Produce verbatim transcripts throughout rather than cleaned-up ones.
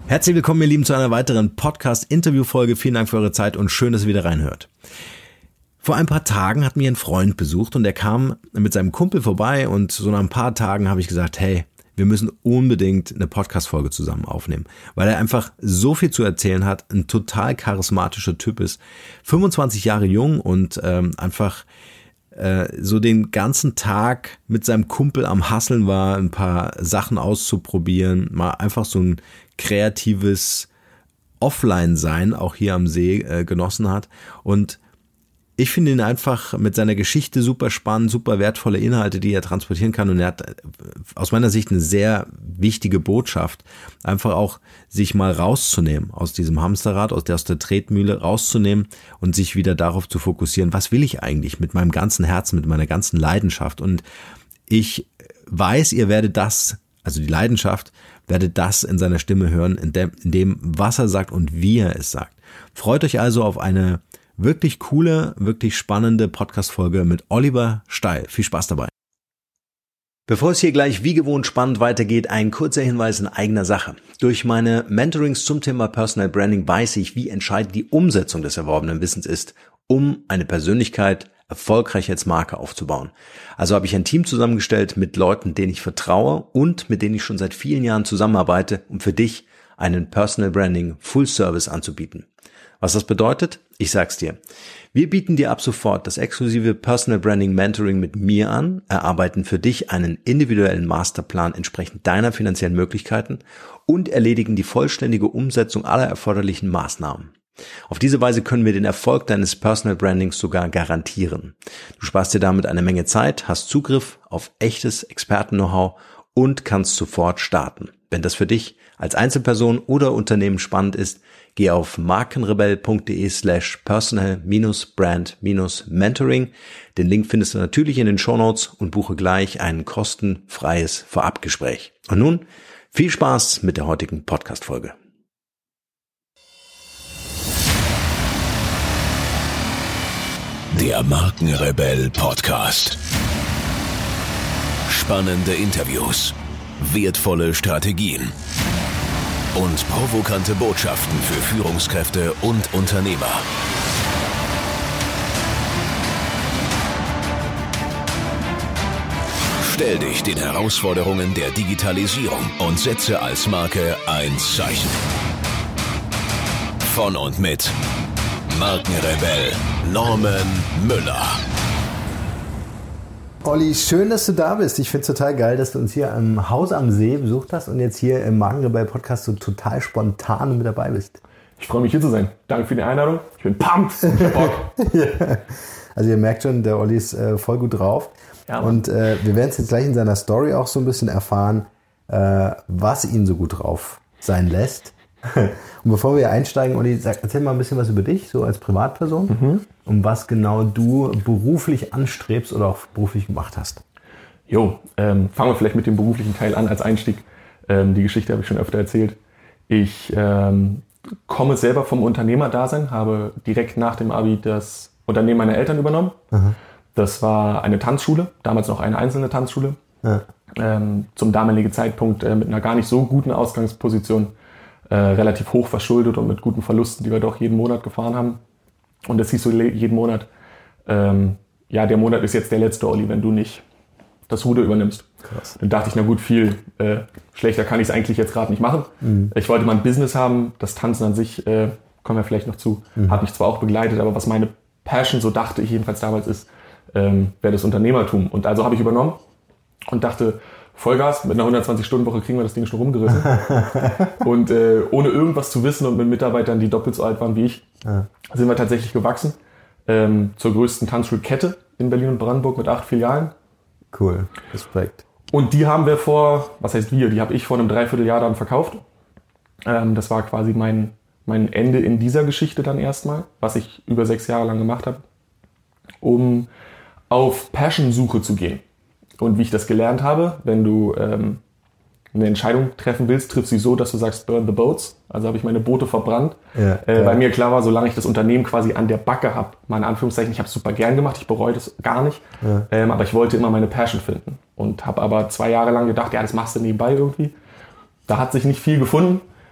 Herzlich willkommen, ihr Lieben, zu einer weiteren Podcast-Interview-Folge. Vielen Dank für eure Zeit und schön, dass ihr wieder reinhört. Vor ein paar Tagen hat mich ein Freund besucht und der kam mit seinem Kumpel vorbei und so nach ein paar Tagen habe ich gesagt, hey, wir müssen unbedingt eine Podcast-Folge zusammen aufnehmen, weil er einfach so viel zu erzählen hat, ein total charismatischer Typ ist, fünfundzwanzig Jahre jung und ähm, einfach äh, so den ganzen Tag mit seinem Kumpel am Hasseln war, ein paar Sachen auszuprobieren, mal einfach so ein kreatives Offline-Sein auch hier am See äh, genossen hat. Und ich finde ihn einfach mit seiner Geschichte super spannend, super wertvolle Inhalte, die er transportieren kann. Und er hat aus meiner Sicht eine sehr wichtige Botschaft, einfach auch sich mal rauszunehmen aus diesem Hamsterrad, aus der, aus der Tretmühle rauszunehmen und sich wieder darauf zu fokussieren, was will ich eigentlich mit meinem ganzen Herzen, mit meiner ganzen Leidenschaft. Und ich weiß, ihr werdet das, also die Leidenschaft, werdet das in seiner Stimme hören, in dem, in dem, was er sagt und wie er es sagt. Freut euch also auf eine wirklich coole, wirklich spannende Podcast-Folge mit Oliver Steil. Viel Spaß dabei. Bevor es hier gleich wie gewohnt spannend weitergeht, ein kurzer Hinweis in eigener Sache. Durch meine Mentorings zum Thema Personal Branding weiß ich, wie entscheidend die Umsetzung des erworbenen Wissens ist, um eine Persönlichkeit erfolgreich als Marke aufzubauen. Also habe ich ein Team zusammengestellt mit Leuten, denen ich vertraue und mit denen ich schon seit vielen Jahren zusammenarbeite, um für dich einen Personal Branding Full Service anzubieten. Was das bedeutet? Ich sag's dir. Wir bieten dir ab sofort das exklusive Personal Branding Mentoring mit mir an, erarbeiten für dich einen individuellen Masterplan entsprechend deiner finanziellen Möglichkeiten und erledigen die vollständige Umsetzung aller erforderlichen Maßnahmen. Auf diese Weise können wir den Erfolg deines Personal Brandings sogar garantieren. Du sparst dir damit eine Menge Zeit, hast Zugriff auf echtes Experten-Know-how und kannst sofort starten. Wenn das für dich als Einzelperson oder Unternehmen spannend ist, geh auf markenrebell.de slash personal minus brand minus mentoring. Den Link findest du natürlich in den Shownotes und buche gleich ein kostenfreies Vorabgespräch. Und nun viel Spaß mit der heutigen Podcast-Folge. Der Markenrebell Podcast. Spannende Interviews, wertvolle Strategien und provokante Botschaften für Führungskräfte und Unternehmer. Stell dich den Herausforderungen der Digitalisierung und setze als Marke ein Zeichen. Von und mit Markenrebell Norman Müller. Olli, schön, dass du da bist. Ich finde es total geil, dass du uns hier im Haus am See besucht hast und jetzt hier im Markenrebell-Podcast so total spontan mit dabei bist. Ich freue mich, hier zu sein. Danke für die Einladung. Ich bin pumped. Ich hab Bock. Ja. Also ihr merkt schon, der Olli ist äh, voll gut drauf. Ja, und äh, wir werden es jetzt gleich in seiner Story auch so ein bisschen erfahren, äh, was ihn so gut drauf sein lässt. Und bevor wir einsteigen, Olli, sag, erzähl mal ein bisschen was über dich, so als Privatperson, mhm. und was genau du beruflich anstrebst oder auch beruflich gemacht hast. Jo, ähm, fangen wir vielleicht mit dem beruflichen Teil an als Einstieg. Ähm, die Geschichte habe ich schon öfter erzählt. Ich ähm, komme selber vom Unternehmerdasein, habe direkt nach dem Abi das Unternehmen meiner Eltern übernommen. Mhm. Das war eine Tanzschule, damals noch eine einzelne Tanzschule. Ja. Ähm, zum damaligen Zeitpunkt äh, mit einer gar nicht so guten Ausgangsposition. Äh, relativ hoch verschuldet und mit guten Verlusten, die wir doch jeden Monat gefahren haben. Und das hieß so jeden Monat, ähm, ja, der Monat ist jetzt der letzte, Olli, wenn du nicht das Ruder übernimmst. Krass. Dann dachte ich, na gut, viel äh, schlechter kann ich es eigentlich jetzt gerade nicht machen. Mhm. Ich wollte mal ein Business haben, das Tanzen an sich, äh, kommen wir vielleicht noch zu, mhm. hat mich zwar auch begleitet, aber was meine Passion, so dachte ich jedenfalls damals ist, ähm, wäre das Unternehmertum. Und also habe ich übernommen und dachte, Vollgas, mit einer hundertzwanzig-Stunden-Woche kriegen wir das Ding schon rumgerissen. Und äh, ohne irgendwas zu wissen und mit Mitarbeitern, die doppelt so alt waren wie ich, ja. sind wir tatsächlich gewachsen. Ähm, zur größten Tanzschulkette in Berlin und Brandenburg mit acht Filialen. Cool, Respekt. Und die haben wir vor, was heißt wir, die habe ich vor einem Dreivierteljahr dann verkauft. Ähm, das war quasi mein, mein Ende in dieser Geschichte dann erstmal, was ich über sechs Jahre lang gemacht habe, um auf Passion-Suche zu gehen. Und wie ich das gelernt habe, wenn du ähm, eine Entscheidung treffen willst, triff sie so, dass du sagst, burn the boats. Also habe ich meine Boote verbrannt. Ja, äh, ja. Weil mir klar war, solange ich das Unternehmen quasi an der Backe habe, mal in Anführungszeichen, ich habe es super gern gemacht, ich bereue das gar nicht, ja. ähm, aber ich wollte immer meine Passion finden. Und habe aber zwei Jahre lang gedacht, ja, das machst du nebenbei irgendwie. Da hat sich nicht viel gefunden,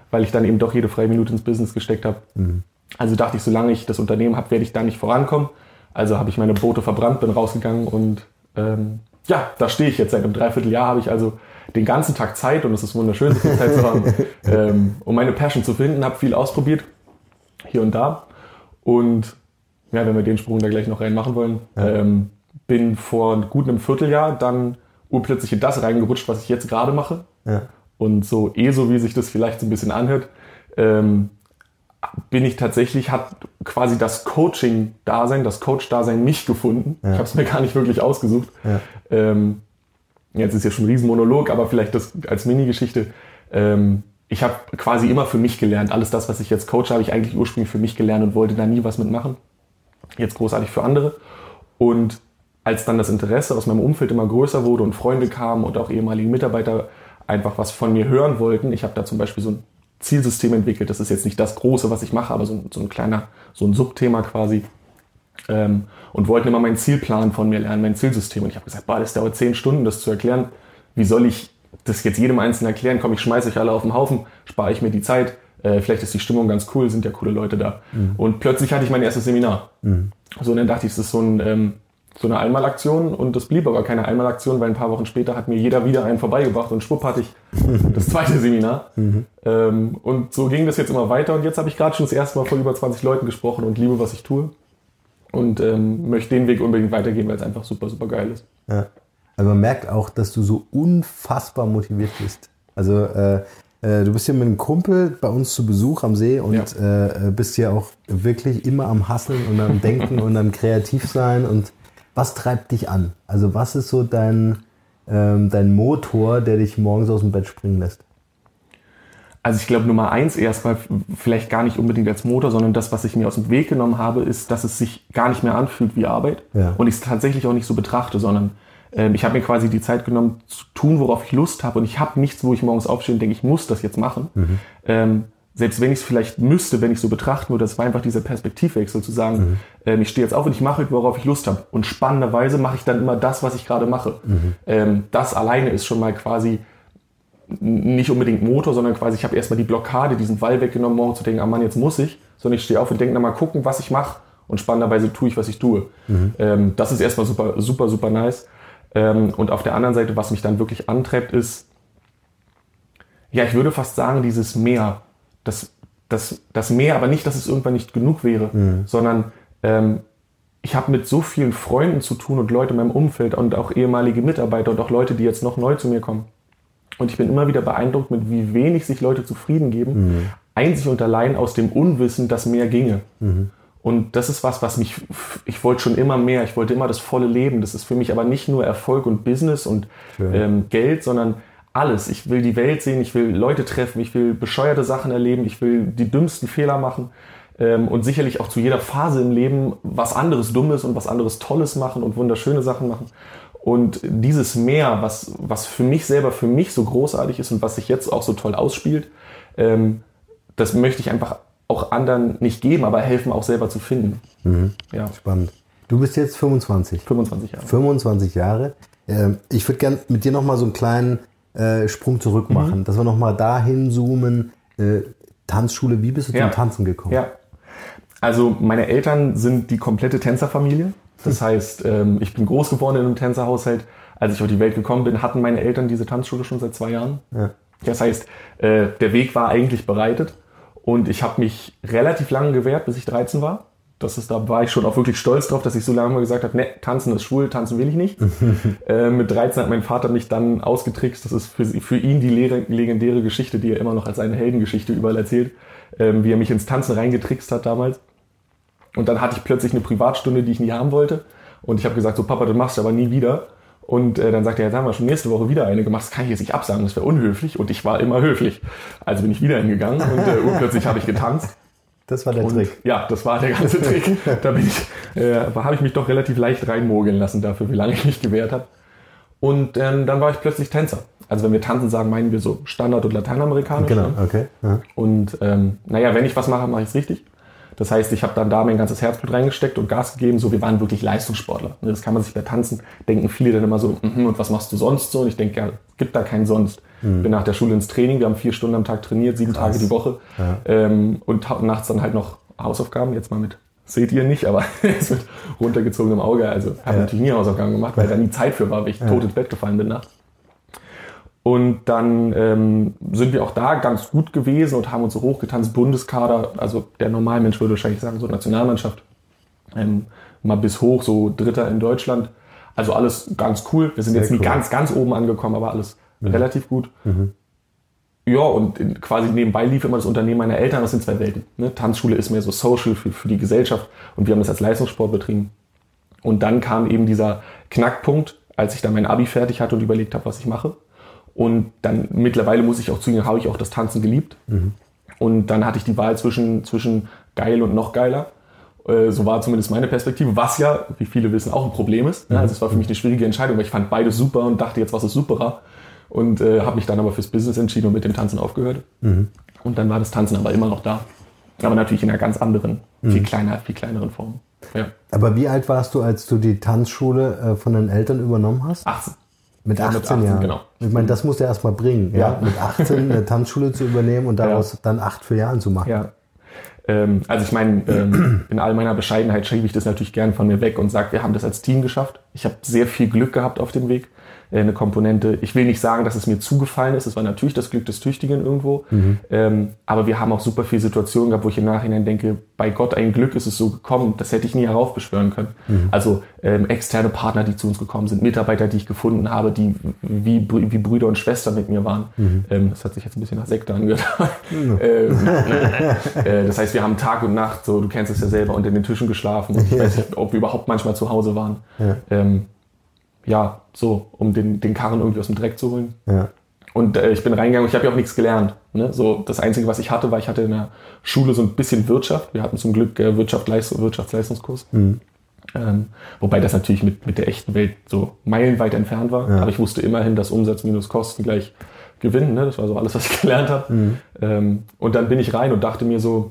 weil ich dann eben doch jede freie Minute ins Business gesteckt habe. Mhm. Also dachte ich, solange ich das Unternehmen habe, werde ich da nicht vorankommen. Also habe ich meine Boote verbrannt, bin rausgegangen und ähm, ja, da stehe ich jetzt. Seit einem Dreivierteljahr habe ich also den ganzen Tag Zeit und es ist wunderschön, so viel Zeit zu haben, ähm, um meine Passion zu finden. Habe viel ausprobiert, hier und da. Und ja, wenn wir den Sprung da gleich noch reinmachen wollen, ja. ähm, bin vor gut einem Vierteljahr dann urplötzlich in das reingerutscht, was ich jetzt gerade mache. Ja. Und so eh so, wie sich das vielleicht so ein bisschen anhört, ähm, bin ich tatsächlich, hat quasi das Coaching-Dasein, das Coach-Dasein mich gefunden. Ja. Ich habe es mir gar nicht wirklich ausgesucht. Ja. Ähm, jetzt ist ja schon ein Riesenmonolog, aber vielleicht das als Mini-Geschichte. Ähm, ich habe quasi immer für mich gelernt. Alles das, was ich jetzt coache, habe ich eigentlich ursprünglich für mich gelernt und wollte da nie was mitmachen. Jetzt großartig für andere. Und als dann das Interesse aus meinem Umfeld immer größer wurde und Freunde kamen und auch ehemalige Mitarbeiter einfach was von mir hören wollten, ich habe da zum Beispiel so ein Zielsystem entwickelt. Das ist jetzt nicht das Große, was ich mache, aber so ein, so ein kleiner, so ein Subthema quasi. Ähm, und wollten immer meinen Zielplan von mir lernen, mein Zielsystem. Und ich habe gesagt, boah, das dauert zehn Stunden, das zu erklären. Wie soll ich das jetzt jedem Einzelnen erklären? Komm, ich schmeiße euch alle auf den Haufen, spare ich mir die Zeit. Äh, vielleicht ist die Stimmung ganz cool, sind ja coole Leute da. Mhm. Und plötzlich hatte ich mein erstes Seminar. Mhm. So, und dann dachte ich, das ist so, ein, ähm, so eine Einmalaktion. Und das blieb aber keine Einmalaktion, weil ein paar Wochen später hat mir jeder wieder einen vorbeigebracht und schwupp hatte ich das zweite Seminar. Mhm. Ähm, und so ging das jetzt immer weiter. Und jetzt habe ich gerade schon das erste Mal vor über zwanzig Leuten gesprochen und liebe, was ich tue. Und ähm, möchte den Weg unbedingt weitergehen, weil es einfach super, super geil ist. Ja. Also man merkt auch, dass du so unfassbar motiviert bist. Also äh, äh, du bist hier mit einem Kumpel bei uns zu Besuch am See und ja. äh, bist hier auch wirklich immer am Hasseln und am Denken und am Kreativsein. Und was treibt dich an? Also was ist so dein, ähm, dein Motor, der dich morgens aus dem Bett springen lässt? Also ich glaube, Nummer eins erstmal, vielleicht gar nicht unbedingt als Motor, sondern das, was ich mir aus dem Weg genommen habe, ist, dass es sich gar nicht mehr anfühlt wie Arbeit. Ja. Und ich es tatsächlich auch nicht so betrachte, sondern ähm, ich habe mir quasi die Zeit genommen, zu tun, worauf ich Lust habe. Und ich habe nichts, wo ich morgens aufstehe und denke, ich muss das jetzt machen. Mhm. Ähm, selbst wenn ich es vielleicht müsste, wenn ich so betrachten würde, das war einfach dieser Perspektivwechsel, zu sagen, mhm. ähm, ich stehe jetzt auf und ich mache, worauf ich Lust habe. Und spannenderweise mache ich dann immer das, was ich gerade mache. Mhm. Ähm, das alleine ist schon mal quasi nicht unbedingt Motor, sondern quasi, ich habe erstmal die Blockade, diesen Wall weggenommen, morgen zu denken, ah Mann, jetzt muss ich, sondern ich stehe auf und denke, na mal gucken, was ich mache und spannenderweise tue ich, was ich tue. Mhm. Ähm, das ist erstmal super, super, super nice. Ähm, und auf der anderen Seite, was mich dann wirklich antreibt, ist, ja, ich würde fast sagen, dieses Mehr, das, das, das Mehr, aber nicht, dass es irgendwann nicht genug wäre, mhm. sondern ähm, ich habe mit so vielen Freunden zu tun und Leute in meinem Umfeld und auch ehemalige Mitarbeiter und auch Leute, die jetzt noch neu zu mir kommen. Und ich bin immer wieder beeindruckt, mit wie wenig sich Leute zufrieden geben, mhm. einzig und allein aus dem Unwissen, dass mehr ginge. Mhm. Und das ist was, was mich, ich wollte schon immer mehr, ich wollte immer das volle Leben. Das ist für mich aber nicht nur Erfolg und Business und ähm, Geld, sondern alles. Ich will die Welt sehen, ich will Leute treffen, ich will bescheuerte Sachen erleben, ich will die dümmsten Fehler machen ähm, und sicherlich auch zu jeder Phase im Leben was anderes Dummes und was anderes Tolles machen und wunderschöne Sachen machen. Und dieses Mehr, was, was für mich selber, für mich so großartig ist und was sich jetzt auch so toll ausspielt, ähm, das möchte ich einfach auch anderen nicht geben, aber helfen auch selber zu finden. Mhm. Ja. Spannend. Du bist jetzt fünfundzwanzig. fünfundzwanzig Jahre. fünfundzwanzig Jahre. Ähm, ich würde gerne mit dir nochmal so einen kleinen äh, Sprung zurück machen, mhm. dass wir nochmal dahin zoomen. Äh, Tanzschule, wie bist du ja. zum Tanzen gekommen? Ja. Also meine Eltern sind die komplette Tänzerfamilie. Das heißt, ich bin groß geworden in einem Tänzerhaushalt. Als ich auf die Welt gekommen bin, hatten meine Eltern diese Tanzschule schon seit zwei Jahren. Ja. Das heißt, der Weg war eigentlich bereitet. Und ich habe mich relativ lange gewehrt, bis ich dreizehn war. Das ist, da war ich schon auch wirklich stolz drauf, dass ich so lange mal gesagt habe, ne, tanzen ist schwul, tanzen will ich nicht. äh, mit dreizehn hat mein Vater mich dann ausgetrickst. Das ist für, für ihn die legendäre Geschichte, die er immer noch als eine Heldengeschichte überall erzählt, äh, wie er mich ins Tanzen reingetrickst hat damals. Und dann hatte ich plötzlich eine Privatstunde, die ich nie haben wollte. Und ich habe gesagt, so Papa, das machst du aber nie wieder. Und äh, dann sagte er, jetzt haben wir schon nächste Woche wieder eine gemacht. Das kann ich jetzt nicht absagen, das wäre unhöflich. Und ich war immer höflich. Also bin ich wieder hingegangen und äh, urplötzlich habe ich getanzt. Das war der und, Trick. Ja, das war der ganze Trick. Da bin ich, äh, habe ich mich doch relativ leicht reinmogeln lassen dafür, wie lange ich mich gewehrt habe. Und ähm, dann war ich plötzlich Tänzer. Also wenn wir tanzen sagen, meinen wir so Standard- und Lateinamerikanisch. Genau, okay. Ja. Und ähm, naja, wenn ich was mache, mache ich es richtig. Das heißt, ich habe dann da mein ganzes Herzblut reingesteckt und Gas gegeben. So, wir waren wirklich Leistungssportler. Das kann man sich bei Tanzen denken viele dann immer so, mm-hmm, und was machst du sonst so? Und ich denke, ja, es gibt da keinen sonst. Mhm. Bin nach der Schule ins Training, wir haben vier Stunden am Tag trainiert, sieben Krass. Tage die Woche. Ja. Ähm, und nachts dann halt noch Hausaufgaben, jetzt mal mit, seht ihr nicht, aber es wird runtergezogenem Auge. Also habe ja. natürlich nie Hausaufgaben gemacht, weil da nie Zeit für war, weil ich ja. tot ins Bett gefallen bin nachts. Und dann ähm, sind wir auch da ganz gut gewesen und haben uns so hochgetanzt, Bundeskader, also der Normalmensch würde wahrscheinlich sagen, so Nationalmannschaft, ähm, mal bis hoch, so Dritter in Deutschland. Also alles ganz cool. Wir sind Sehr jetzt nicht cool. ganz, ganz oben angekommen, aber alles mhm. relativ gut. Mhm. Ja, und in, quasi nebenbei lief immer das Unternehmen meiner Eltern, das sind zwei Welten. Ne? Tanzschule ist mehr so social für, für die Gesellschaft und wir haben das als Leistungssport betrieben. Und dann kam eben dieser Knackpunkt, als ich dann mein Abi fertig hatte und überlegt habe, was ich mache. Und dann mittlerweile muss ich auch zugeben, habe ich auch das Tanzen geliebt. Mhm. Und dann hatte ich die Wahl zwischen, zwischen geil und noch geiler. Äh, so war zumindest meine Perspektive, was ja, wie viele wissen, auch ein Problem ist. Mhm. Also es war für mich eine schwierige Entscheidung, weil ich fand beides super und dachte jetzt, was ist superer. Und äh, habe mich dann aber fürs Business entschieden und mit dem Tanzen aufgehört. Mhm. Und dann war das Tanzen aber immer noch da. Aber natürlich in einer ganz anderen, mhm. viel kleiner, viel kleineren Form. Ja. Aber wie alt warst du, als du die Tanzschule äh, von deinen Eltern übernommen hast? achtzehn. Mit achtzehn, ja, mit achtzehn Jahren. Genau. Ich meine, das musst du erst mal bringen, ja. ja, mit achtzehn eine Tanzschule zu übernehmen und daraus ja. dann acht für Jahren zu machen. Ja. Ähm, also ich meine, ähm, in all meiner Bescheidenheit schiebe ich das natürlich gern von mir weg und sage, wir haben das als Team geschafft. Ich habe sehr viel Glück gehabt auf dem Weg. Eine Komponente. Ich will nicht sagen, dass es mir zugefallen ist. Es war natürlich das Glück des Tüchtigen irgendwo. Mhm. Ähm, aber wir haben auch super viele Situationen gehabt, wo ich im Nachhinein denke, bei Gott ein Glück ist es so gekommen. Das hätte ich nie heraufbeschwören können. Mhm. Also ähm, externe Partner, die zu uns gekommen sind, Mitarbeiter, die ich gefunden habe, die wie, wie Brüder und Schwestern mit mir waren. Mhm. Ähm, das hat sich jetzt ein bisschen nach Sekte angehört. Mhm. ähm, äh, das heißt, wir haben Tag und Nacht, so du kennst es ja selber, unter den Tischen geschlafen. Und ich weiß nicht, ob wir überhaupt manchmal zu Hause waren. Ja. Ähm, Ja, so, um den, den Karren irgendwie aus dem Dreck zu holen. Ja. Und äh, ich bin reingegangen und ich habe ja auch nichts gelernt. Ne? So, das Einzige, was ich hatte, war, ich hatte in der Schule so ein bisschen Wirtschaft. Wir hatten zum Glück äh, Wirtschaft, Leist- Wirtschaftsleistungskurs. Mhm. Ähm, wobei das natürlich mit, mit der echten Welt so meilenweit entfernt war. Ja. Aber ich wusste immerhin, dass Umsatz minus Kosten gleich Gewinn. Ne? Das war so alles, was ich gelernt habe. Mhm. Ähm, und dann bin ich rein und dachte mir so,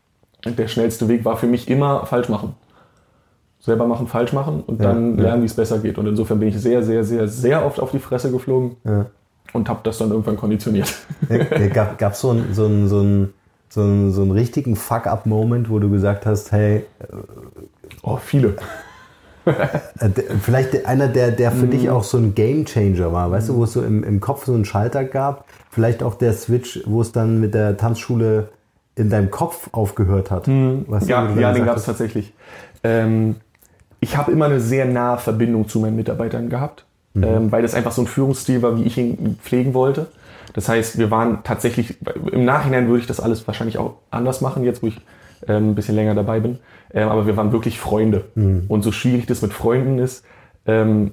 der schnellste Weg war für mich immer falsch machen. Selber machen, falsch machen und dann ja, lernen, ja. wie es besser geht. Und insofern bin ich sehr, sehr, sehr, sehr oft auf die Fresse geflogen ja. und habe das dann irgendwann konditioniert. Ja, gab es so einen so einen, so einen, so einen, so einen richtigen Fuck-up-Moment, wo du gesagt hast, hey... Oh, viele. Vielleicht einer, der, der für mm. dich auch so ein Game-Changer war, weißt mm. du, wo es so im, im Kopf so einen Schalter gab. Vielleicht auch der Switch, wo es dann mit der Tanzschule in deinem Kopf aufgehört hat. Mm. Was ja, ja den gab es tatsächlich. Ähm, Ich habe immer eine sehr nahe Verbindung zu meinen Mitarbeitern gehabt, mhm. ähm, weil das einfach so ein Führungsstil war, wie ich ihn pflegen wollte. Das heißt, wir waren tatsächlich, im Nachhinein würde ich das alles wahrscheinlich auch anders machen, jetzt wo ich ähm, ein bisschen länger dabei bin, ähm, aber wir waren wirklich Freunde. Mhm. Und so schwierig das mit Freunden ist, ähm,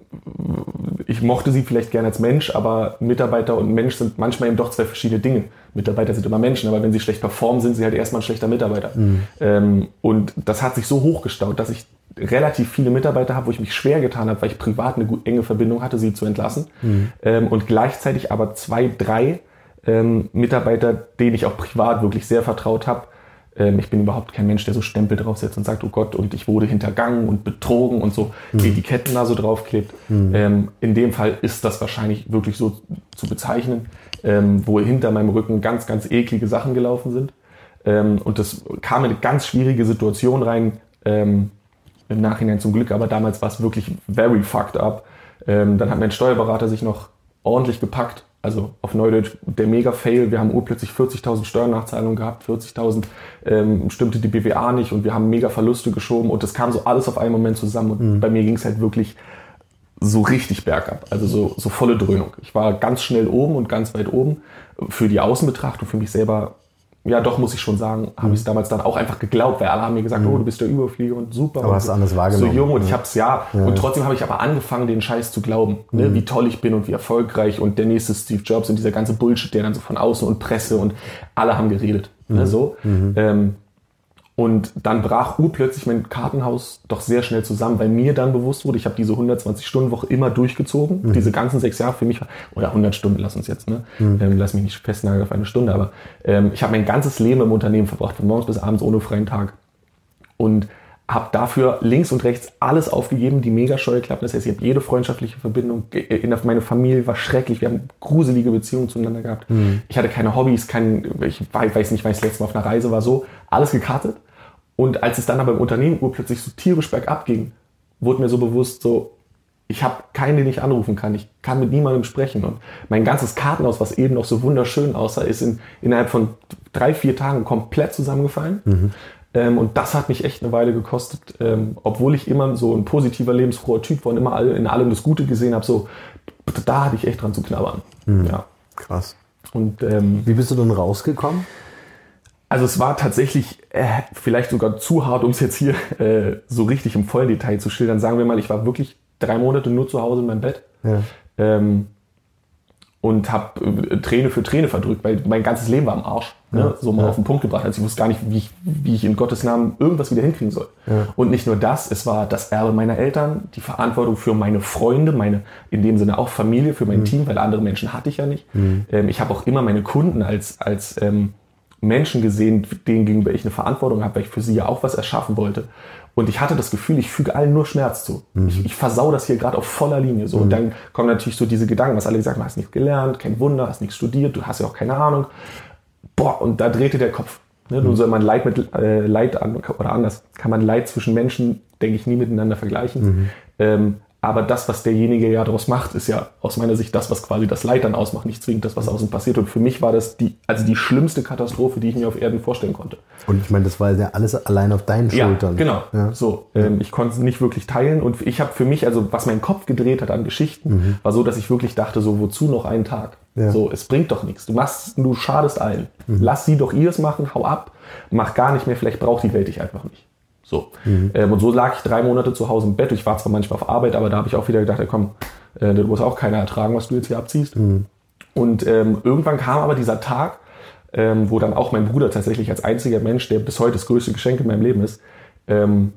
ich mochte sie vielleicht gerne als Mensch, aber Mitarbeiter und Mensch sind manchmal eben doch zwei verschiedene Dinge. Mitarbeiter sind immer Menschen, aber wenn sie schlecht performen, sind sie halt erstmal ein schlechter Mitarbeiter. Mhm. Ähm, und das hat sich so hochgestaut, dass ich relativ viele Mitarbeiter habe, wo ich mich schwer getan habe, weil ich privat eine gut, enge Verbindung hatte, sie zu entlassen. Mhm. Ähm, und gleichzeitig aber zwei, drei ähm, Mitarbeiter, denen ich auch privat wirklich sehr vertraut habe. Ähm, ich bin überhaupt kein Mensch, der so Stempel draufsetzt und sagt, oh Gott, und ich wurde hintergangen und betrogen und so mhm. Etiketten da so draufklebt. Mhm. Ähm, in dem Fall ist das wahrscheinlich wirklich so zu bezeichnen, ähm, wo hinter meinem Rücken ganz, ganz eklige Sachen gelaufen sind. Ähm, und das kam in eine ganz schwierige Situation rein, ähm, im Nachhinein zum Glück, aber damals war es wirklich very fucked up. Ähm, dann hat mein Steuerberater sich noch ordentlich gepackt, also auf Neudeutsch der Mega-Fail. Wir haben urplötzlich vierzigtausend Steuernachzahlungen gehabt, vierzigtausend ähm, stimmte die B W A nicht und wir haben mega Verluste geschoben und das kam so alles auf einen Moment zusammen und mhm. bei mir ging es halt wirklich so richtig bergab, also so, so volle Dröhnung. Ich war ganz schnell oben und ganz weit oben. Für die Außenbetrachtung, für mich selber, ja doch, muss ich schon sagen, habe mhm. ich es damals dann auch einfach geglaubt, weil alle haben mir gesagt, mhm. oh, du bist der Überflieger und super. Aber und hast du anders wahrgenommen. So jung und ja. ich habe es ja. ja. Und trotzdem habe ich aber angefangen, den Scheiß zu glauben, mhm. ne, wie toll ich bin und wie erfolgreich und der nächste Steve Jobs und dieser ganze Bullshit, der dann so von außen und Presse und alle haben geredet. Mhm. Ne, so. Mhm. Ähm, und dann brach urplötzlich mein Kartenhaus doch sehr schnell zusammen, weil mir dann bewusst wurde, ich habe diese hundertzwanzig-Stunden-Woche immer durchgezogen, mhm. diese ganzen sechs Jahre für mich, oder hundert Stunden, lass uns jetzt, ne? Mhm. Ähm, lass mich nicht festnageln auf eine Stunde, aber ähm, ich habe mein ganzes Leben im Unternehmen verbracht, von morgens bis abends ohne freien Tag. Und habe dafür links und rechts alles aufgegeben, die Mega-Scheuklappen. Das heißt, ich habe jede freundschaftliche Verbindung. Meine Familie war schrecklich. Wir haben gruselige Beziehungen zueinander gehabt. Mhm. Ich hatte keine Hobbys, kein, ich weiß nicht, wann ich das letzte Mal auf einer Reise war. So, alles gekartet. Und als es dann aber im Unternehmen urplötzlich so tierisch bergab ging, wurde mir so bewusst, so, ich habe keinen, den ich anrufen kann. Ich kann mit niemandem sprechen. Und mein ganzes Kartenhaus, was eben noch so wunderschön aussah, ist in, innerhalb von drei, vier Tagen komplett zusammengefallen. Mhm. Ähm, und das hat mich echt eine Weile gekostet, ähm, obwohl ich immer so ein positiver, lebensfroher Typ war und immer all, in allem das Gute gesehen habe, so, da hatte ich echt dran zu knabbern. Mhm. Ja. Krass. Und, ähm, wie bist du denn rausgekommen? Also es war tatsächlich äh, vielleicht sogar zu hart, um es jetzt hier äh, so richtig im vollen Detail zu schildern. Sagen wir mal, ich war wirklich drei Monate nur zu Hause in meinem Bett. Ja. Ähm, und habe äh, Träne für Träne verdrückt, weil mein ganzes Leben war am Arsch. Ne? Ja. So mal ja. auf den Punkt gebracht. Also ich wusste gar nicht, wie ich, wie ich in Gottes Namen irgendwas wieder hinkriegen soll. Ja. Und nicht nur das, es war das Erbe meiner Eltern, die Verantwortung für meine Freunde, meine in dem Sinne auch Familie, für mein mhm. Team, weil andere Menschen hatte ich ja nicht. Mhm. Ähm, ich habe auch immer meine Kunden als, als ähm, Menschen gesehen, denen gegenüber ich eine Verantwortung habe, weil ich für sie ja auch was erschaffen wollte. Und ich hatte das Gefühl, ich füge allen nur Schmerz zu. Mhm. Ich, ich versau das hier gerade auf voller Linie. So. Mhm. Und dann kommen natürlich so diese Gedanken, was alle gesagt haben, du hast nichts gelernt, kein Wunder, hast nichts studiert, du hast ja auch keine Ahnung. Boah, und da drehte der Kopf. Ne? Mhm. Nun soll man Leid mit äh, Leid an, oder anders, kann man Leid zwischen Menschen, denke ich, nie miteinander vergleichen. Mhm. Ähm, aber das, was derjenige ja daraus macht, ist ja aus meiner Sicht das, was quasi das Leid dann ausmacht, nicht zwingend das, was außen passiert. Und für mich war das die, also die schlimmste Katastrophe, die ich mir auf Erden vorstellen konnte. Und ich meine, das war ja alles allein auf deinen Schultern. Ja, genau. Ja. So, ähm, ich konnte es nicht wirklich teilen. Und ich habe für mich, also was mein Kopf gedreht hat an Geschichten, mhm. war so, dass ich wirklich dachte, so wozu noch einen Tag? Ja. So, es bringt doch nichts. Du machst, du schadest allen. Mhm. Lass sie doch ihres machen, hau ab, mach gar nicht mehr. Vielleicht braucht die Welt dich einfach nicht. So. Mhm. Ähm, und so lag ich drei Monate zu Hause im Bett. Ich war zwar manchmal auf Arbeit, aber da habe ich auch wieder gedacht, ja, komm, äh, du musst auch keiner ertragen, was du jetzt hier abziehst. Mhm. Und ähm, irgendwann kam aber dieser Tag, ähm, wo dann auch mein Bruder tatsächlich als einziger Mensch, der bis heute das größte Geschenk in meinem Leben ist, ähm,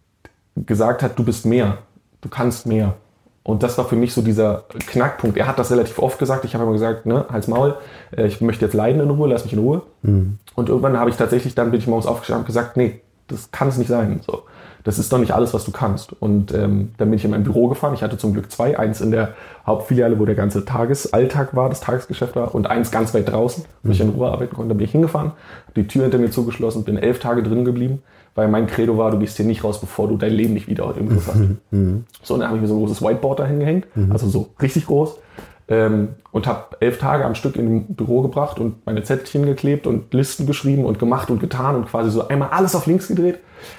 gesagt hat, du bist mehr, du kannst mehr. Und das war für mich so dieser Knackpunkt. Er hat das relativ oft gesagt. Ich habe immer gesagt, ne, halt's Maul, äh, ich möchte jetzt leiden in Ruhe, lass mich in Ruhe. Mhm. Und irgendwann habe ich tatsächlich, dann bin ich morgens aufgestanden und gesagt, nee, das kann es nicht sein. So. Das ist doch nicht alles, was du kannst. Und ähm, dann bin ich in mein Büro gefahren. Ich hatte zum Glück zwei. Eins in der Hauptfiliale, wo der ganze Tagesalltag war, das Tagesgeschäft war. Und eins ganz weit draußen, wo ich in Ruhe arbeiten konnte. Da bin ich hingefahren, habe die Tür hinter mir zugeschlossen, bin elf Tage drin geblieben. Weil mein Credo war, du gehst hier nicht raus, bevor du dein Leben nicht wieder im Griff hast. Mhm. So, und dann habe ich mir so ein großes Whiteboard da hingehängt. Mhm. Also so richtig groß. Ähm, und habe elf Tage am Stück in dem Büro gebracht und meine Zettelchen geklebt und Listen geschrieben und gemacht und getan und quasi so einmal alles auf links gedreht.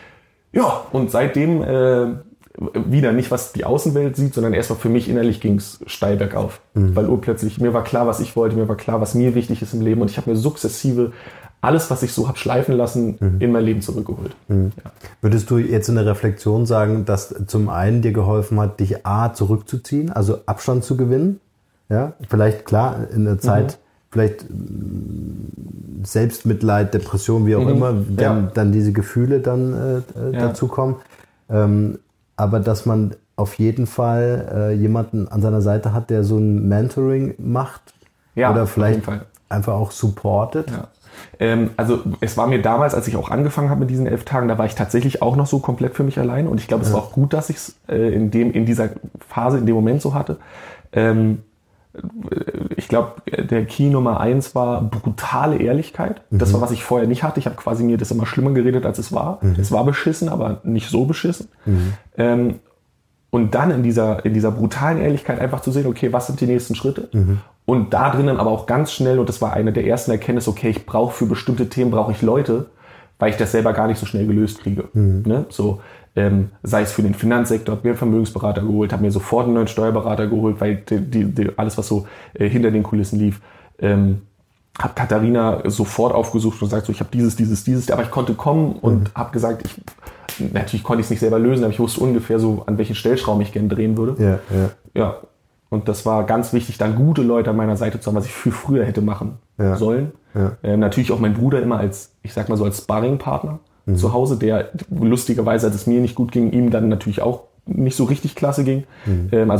Ja, und seitdem äh, wieder nicht, was die Außenwelt sieht, sondern erstmal für mich innerlich ging es steil bergauf. Mhm. Weil urplötzlich, mir war klar, was ich wollte, mir war klar, was mir wichtig ist im Leben und ich habe mir sukzessive alles, was ich so habe schleifen lassen, mhm. in mein Leben zurückgeholt. Mhm. Ja. Würdest du jetzt in der Reflexion sagen, dass zum einen dir geholfen hat, dich A, zurückzuziehen, also Abstand zu gewinnen? Ja, vielleicht klar, in der Zeit, mhm. vielleicht Selbstmitleid, Depression, wie auch mhm. immer, dann, ja. dann diese Gefühle dann äh, ja. dazu kommen. Ähm, aber dass man auf jeden Fall äh, jemanden an seiner Seite hat, der so ein Mentoring macht ja, oder vielleicht einfach auch supportet. Ja. Ähm, also es war mir damals, als ich auch angefangen habe mit diesen elf Tagen, da war ich tatsächlich auch noch so komplett für mich allein und ich glaube, es ja. war auch gut, dass ich es äh, in dem in dieser Phase, in dem Moment so hatte. Ähm, Ich glaube, der Key Nummer eins war brutale Ehrlichkeit. Mhm. Das war, was ich vorher nicht hatte. Ich habe quasi mir das immer schlimmer geredet, als es war. Mhm. Es war beschissen, aber nicht so beschissen. Mhm. Ähm, und dann in dieser, in dieser brutalen Ehrlichkeit einfach zu sehen, okay, was sind die nächsten Schritte? Mhm. Und da drinnen aber auch ganz schnell, und das war eine der ersten Erkenntnisse, okay, ich brauche für bestimmte Themen, brauche ich Leute, weil ich das selber gar nicht so schnell gelöst kriege. Mhm. Ne? So, Ähm, sei es für den Finanzsektor, habe mir einen Vermögensberater geholt, habe mir sofort einen neuen Steuerberater geholt, weil die, die, die, alles, was so äh, hinter den Kulissen lief, ähm, habe Katharina sofort aufgesucht und gesagt, so, ich habe dieses, dieses, dieses, aber ich konnte kommen und mhm. habe gesagt, ich, natürlich konnte ich es nicht selber lösen, aber ich wusste ungefähr so, an welchen Stellschrauben ich gerne drehen würde. Ja, ja. ja. Und das war ganz wichtig, dann gute Leute an meiner Seite zu haben, was ich viel früher hätte machen ja. sollen. Ja. Ähm, natürlich auch mein Bruder immer als, ich sag mal so, als Sparringpartner. Mhm. Zu Hause, der lustigerweise, als es mir nicht gut ging, ihm dann natürlich auch nicht so richtig klasse ging. Mhm. Ähm, also es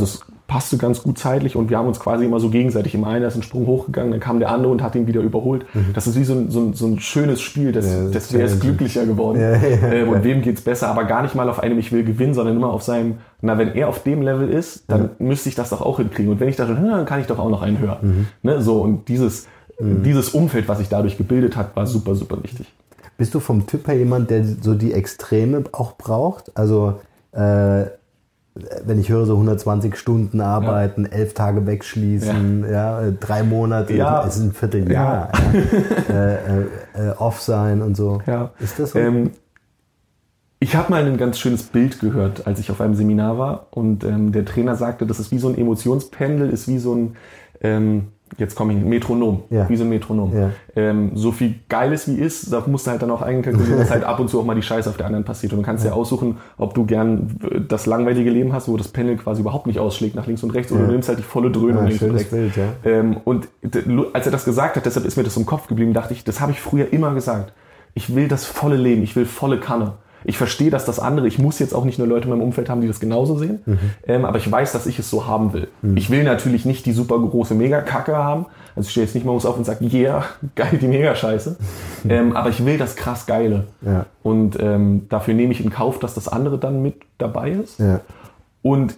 passte ganz gut zeitlich und wir haben uns quasi immer so gegenseitig, immer einer ist einen Sprung hochgegangen, dann kam der andere und hat ihn wieder überholt. Mhm. Das ist wie so ein, so ein, so ein schönes Spiel, das, ja, das wer ist glücklicher geworden ja, ja, ähm, und ja. wem geht's besser, aber gar nicht mal auf einem ich will gewinnen, sondern immer auf seinem, na wenn er auf dem Level ist, dann ja. müsste ich das doch auch hinkriegen und wenn ich da schon, dann kann ich doch auch noch einen hören. Mhm. Ne, so und dieses, mhm. dieses Umfeld, was sich dadurch gebildet hat, war super, super wichtig. Bist du vom Typ her jemand, der so die Extreme auch braucht? Also äh, wenn ich höre, so hundertzwanzig Stunden arbeiten, ja. elf Tage wegschließen, ja. ja drei Monate, ja. es ist ein Vierteljahr, ja. ja. äh, äh, off sein und so. Ja. Ist das so? Ähm, ich habe mal ein ganz schönes Bild gehört, als ich auf einem Seminar war und ähm, der Trainer sagte, das ist wie so ein Emotionspendel, ist wie so ein, ähm, jetzt komme ich, ein Metronom, ja. wie so ein Metronom. Ja. Ähm, so viel Geiles wie ist, da musst du halt dann auch einkalkulieren, dass halt ab und zu auch mal die Scheiße auf der anderen passiert. Und du kannst ja, ja aussuchen, ob du gern das langweilige Leben hast, wo das Pendel quasi überhaupt nicht ausschlägt nach links und rechts, ja. oder du nimmst halt die volle Dröhnung ja, links und rechts. Bild, ja. ähm, und als er das gesagt hat, deshalb ist mir das im Kopf geblieben, dachte ich, das habe ich früher immer gesagt. Ich will das volle Leben, ich will volle Kanne. Ich verstehe, dass das andere, ich muss jetzt auch nicht nur Leute in meinem Umfeld haben, die das genauso sehen, mhm. ähm, aber ich weiß, dass ich es so haben will. Mhm. Ich will natürlich nicht die super große Mega-Kacke haben, also ich stehe jetzt nicht morgens auf und sage, yeah, geil, die Mega-Scheiße, mhm. ähm, aber ich will das krass Geile. Ja. Und ähm, dafür nehme ich in Kauf, dass das andere dann mit dabei ist. Ja. Und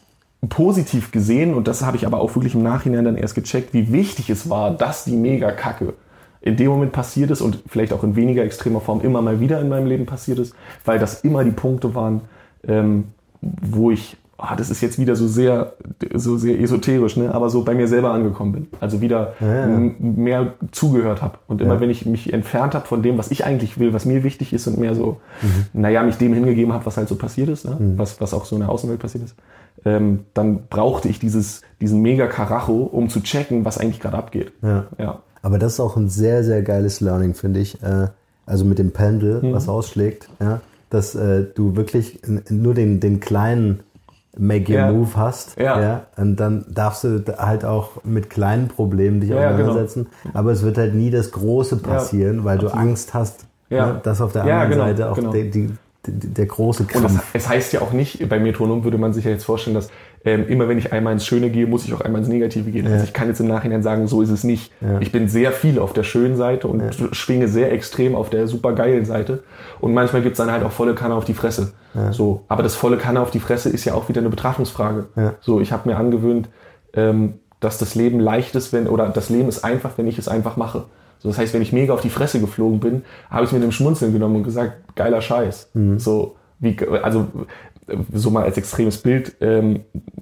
positiv gesehen, und das habe ich aber auch wirklich im Nachhinein dann erst gecheckt, wie wichtig es war, dass die Mega-Kacke in dem Moment passiert ist und vielleicht auch in weniger extremer Form immer mal wieder in meinem Leben passiert ist, weil das immer die Punkte waren, ähm, wo ich, ah, das ist jetzt wieder so sehr, so sehr esoterisch, ne, aber so bei mir selber angekommen bin. Also wieder ja, ja. m- mehr zugehört habe. Und immer ja. wenn ich mich entfernt habe von dem, was ich eigentlich will, was mir wichtig ist und mehr so, mhm. naja, mich dem hingegeben habe, was halt so passiert ist, ne, mhm. was, was auch so in der Außenwelt passiert ist, ähm, dann brauchte ich dieses, diesen mega Karacho, um zu checken, was eigentlich gerade abgeht. Ja. ja. Aber das ist auch ein sehr, sehr geiles Learning, finde ich. Also mit dem Pendel, mhm. was ausschlägt, ja, dass äh, du wirklich nur den, den kleinen Make Your ja. Move hast. Ja. Ja, und dann darfst du halt auch mit kleinen Problemen dich ja, auseinandersetzen. Genau. Aber es wird halt nie das Große passieren, ja, weil absolut. Du Angst hast, ja. ne, dass auf der anderen ja, genau, Seite auch genau. die, die, die, der große Kampf. Und das, es heißt ja auch nicht, bei Metronom würde man sich ja jetzt vorstellen, dass Ähm, immer wenn ich einmal ins Schöne gehe, muss ich auch einmal ins Negative gehen. Ja. Also ich kann jetzt im Nachhinein sagen, so ist es nicht. Ja. Ich bin sehr viel auf der schönen Seite und ja. schwinge sehr extrem auf der supergeilen Seite. Und manchmal gibt es dann halt auch volle Kanne auf die Fresse. Ja. So, aber das volle Kanne auf die Fresse ist ja auch wieder eine Betrachtungsfrage. Ja. So, ich habe mir angewöhnt, ähm, dass das Leben leicht ist, wenn, oder das Leben ist einfach, wenn ich es einfach mache. So, das heißt, wenn ich mega auf die Fresse geflogen bin, habe ich es mit einem Schmunzeln genommen und gesagt, geiler Scheiß. Mhm. So, wie, also so mal als extremes Bild, ähm,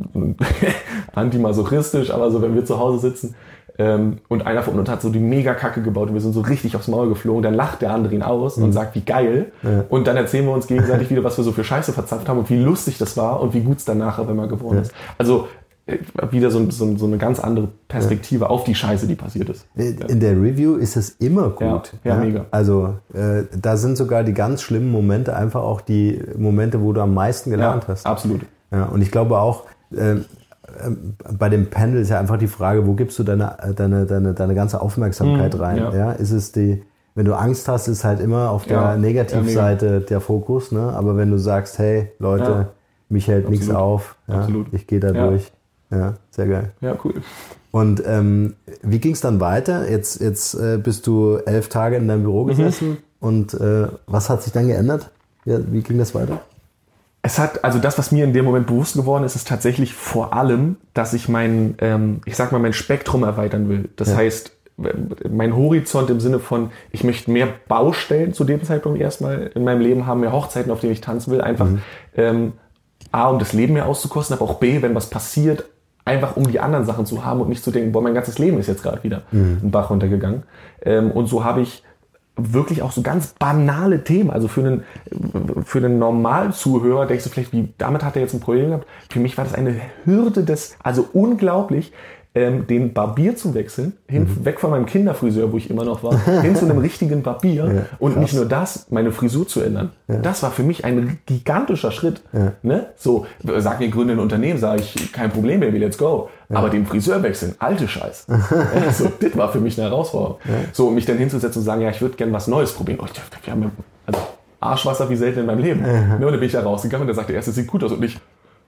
antimasochistisch, aber so, wenn wir zu Hause sitzen ähm, und einer von uns hat so die Mega-Kacke gebaut und wir sind so richtig aufs Maul geflogen, dann lacht der andere ihn aus mhm. und sagt, wie geil. Ja. Und dann erzählen wir uns gegenseitig wieder, was wir so für Scheiße verzapft haben und wie lustig das war und wie gut es dann nachher wenn man geworden ja. ist. Also wieder so, so, so eine ganz andere Perspektive ja. auf die Scheiße, die passiert ist. In der Review ist es immer gut. Ja, ja, ja? mega. Also äh, da sind sogar die ganz schlimmen Momente einfach auch die Momente, wo du am meisten gelernt ja, hast. Absolut. Ja, und ich glaube auch, äh, äh, bei dem Panel ist ja einfach die Frage, wo gibst du deine, deine, deine, deine ganze Aufmerksamkeit mhm, rein? Ja. Ja? Ist es die, wenn du Angst hast, ist halt immer auf der ja, Negativseite ja, der Fokus, ne? Aber wenn du sagst, hey Leute, ja. mich hält nichts auf, ja? ich gehe da ja. durch. Ja, sehr geil. Ja, cool. Und ähm, wie ging es dann weiter? Jetzt, jetzt äh, bist du elf Tage in deinem Büro gesessen mhm. und äh, was hat sich dann geändert? Ja, wie ging das weiter? Es hat, also das, was mir in dem Moment bewusst geworden ist, ist tatsächlich vor allem, dass ich mein, ähm, ich sag mal, mein Spektrum erweitern will. Das ja. heißt, mein Horizont im Sinne von, ich möchte mehr Baustellen zu dem Zeitpunkt erstmal in meinem Leben haben, mehr Hochzeiten, auf denen ich tanzen will, einfach mhm. ähm, A, um das Leben mehr auszukosten, aber auch B, wenn was passiert, einfach um die anderen Sachen zu haben und nicht zu denken, boah, mein ganzes Leben ist jetzt gerade wieder mhm. einen Bach runtergegangen. Ähm, und so habe ich wirklich auch so ganz banale Themen, also für einen, für einen normalen Zuhörer, denkst du vielleicht, wie, damit hat er jetzt ein Problem gehabt. Für mich war das eine Hürde des, also unglaublich, ähm, den Barbier zu wechseln, hin, mhm. weg von meinem Kinderfriseur, wo ich immer noch war, hin zu einem richtigen Barbier ja, und krass. Nicht nur das, meine Frisur zu ändern. Ja. Das war für mich ein gigantischer Schritt. Ja. Ne? So, sag mir, gründe ein Unternehmen, sage ich, kein Problem, Baby, let's go. Ja. Aber den Friseur wechseln, alte Scheiß. So, das war für mich eine Herausforderung. Ja. So, mich dann hinzusetzen und sagen, ja, ich würde gerne was Neues probieren. Oh, wir haben ja, also Arschwasser wie selten in meinem Leben. Ja. Ne, und dann bin ich da rausgegangen und der sagte, erst, es sieht gut aus und ich,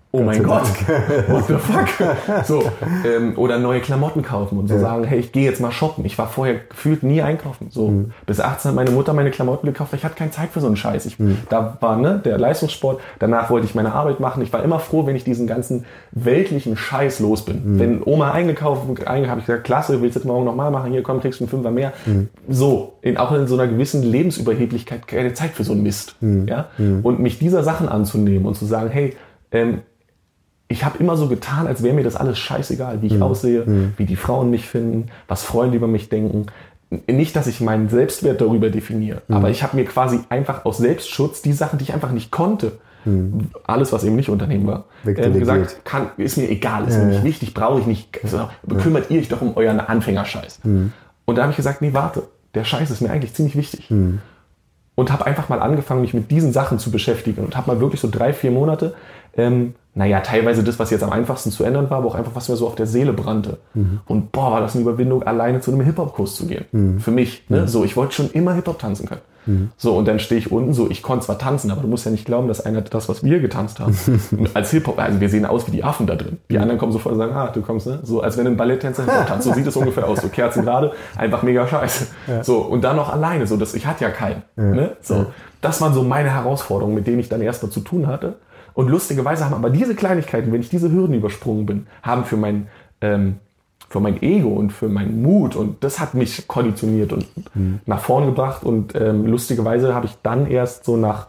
oh mein Gott, what the fuck? So, ähm, oder neue Klamotten kaufen und so ja. sagen, hey, ich gehe jetzt mal shoppen. Ich war vorher gefühlt nie einkaufen. So, mhm. bis achtzehn hat meine Mutter meine Klamotten gekauft, weil ich hatte keine Zeit für so einen Scheiß. Ich, mhm. Da war ne, der Leistungssport, danach wollte ich meine Arbeit machen. Ich war immer froh, wenn ich diesen ganzen weltlichen Scheiß los bin. Mhm. Wenn Oma eingekauft habe, habe ich gesagt, klasse, willst du das morgen nochmal machen? Hier, komm, kriegst du einen Fünfer mehr. Mhm. So, in, auch in so einer gewissen Lebensüberheblichkeit keine Zeit für so einen Mist. Mhm. Ja? Mhm. Und mich dieser Sachen anzunehmen und zu sagen, hey, ähm, ich habe immer so getan, als wäre mir das alles scheißegal, wie ich mhm. aussehe, mhm. wie die Frauen mich finden, was Freunde über mich denken. Nicht, dass ich meinen Selbstwert darüber definiere, mhm. aber ich habe mir quasi einfach aus Selbstschutz die Sachen, die ich einfach nicht konnte, mhm. alles, was eben nicht Unternehmen war, äh, gesagt, kann, ist mir egal, ist ja, mir nicht ja. wichtig, brauche ich nicht. Also, bekümmert ja. ihr euch doch um euren Anfängerscheiß. Mhm. Und da habe ich gesagt, nee, warte, der Scheiß ist mir eigentlich ziemlich wichtig. Mhm. Und habe einfach mal angefangen, mich mit diesen Sachen zu beschäftigen und habe mal wirklich so drei, vier Monate, ähm, naja, teilweise das, was jetzt am einfachsten zu ändern war, aber auch einfach, was mir so auf der Seele brannte. Mhm. Und boah, war das eine Überwindung, alleine zu einem Hip-Hop-Kurs zu gehen. Mhm. Für mich. Ne? Mhm. So, ich wollte schon immer Hip-Hop tanzen können. Mhm. So, und dann stehe ich unten, so, ich konnte zwar tanzen, aber du musst ja nicht glauben, dass einer das, was wir getanzt haben, als Hip-Hop, also wir sehen aus wie die Affen da drin. Die anderen kommen sofort und sagen, ah, du kommst, ne? So, als wenn ein Balletttänzer Hip-Hop tanzt. So sieht es ungefähr aus. So Kerzen gerade, einfach mega scheiße. Ja. So, und dann noch alleine, so, das, ich hatte ja keinen. Ja. Ne? So, ja. Das waren so meine Herausforderungen, mit denen ich dann erstmal zu tun hatte. Und lustigerweise haben aber diese Kleinigkeiten, wenn ich diese Hürden übersprungen bin, haben für mein, ähm, für mein Ego und für meinen Mut, und das hat mich konditioniert und mhm. nach vorn gebracht. Und ähm, lustigerweise habe ich dann erst so nach,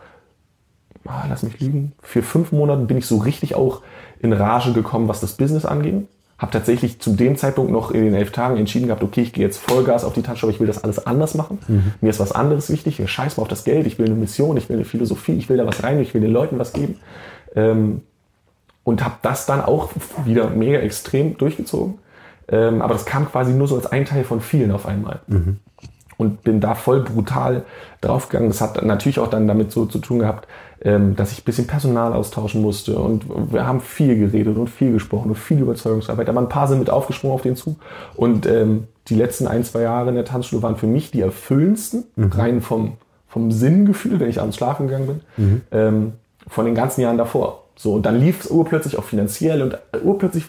ah, lass mich lügen, für fünf Monaten bin ich so richtig auch in Rage gekommen, was das Business anging. Habe tatsächlich zu dem Zeitpunkt noch in den elf Tagen entschieden gehabt, okay, ich gehe jetzt Vollgas auf die Tanzschule, ich will das alles anders machen. Mhm. Mir ist was anderes wichtig, ich scheiß mal auf das Geld, ich will eine Mission, ich will eine Philosophie, ich will da was rein, ich will den Leuten was geben. Ähm, und habe das dann auch wieder mega extrem durchgezogen. Ähm, aber das kam quasi nur so als ein Teil von vielen auf einmal. Mhm. Und bin da voll brutal draufgegangen. Das hat natürlich auch dann damit so zu tun gehabt, ähm, dass ich ein bisschen Personal austauschen musste. Und wir haben viel geredet und viel gesprochen und viel Überzeugungsarbeit. Aber ein paar sind mit aufgesprungen auf den Zug. Und ähm, die letzten ein, zwei Jahre in der Tanzschule waren für mich die erfüllendsten, mhm. rein vom, vom Sinngefühl, wenn ich abends schlafen gegangen bin. Mhm. Ähm, von den ganzen Jahren davor. So, und dann lief es urplötzlich auch finanziell und urplötzlich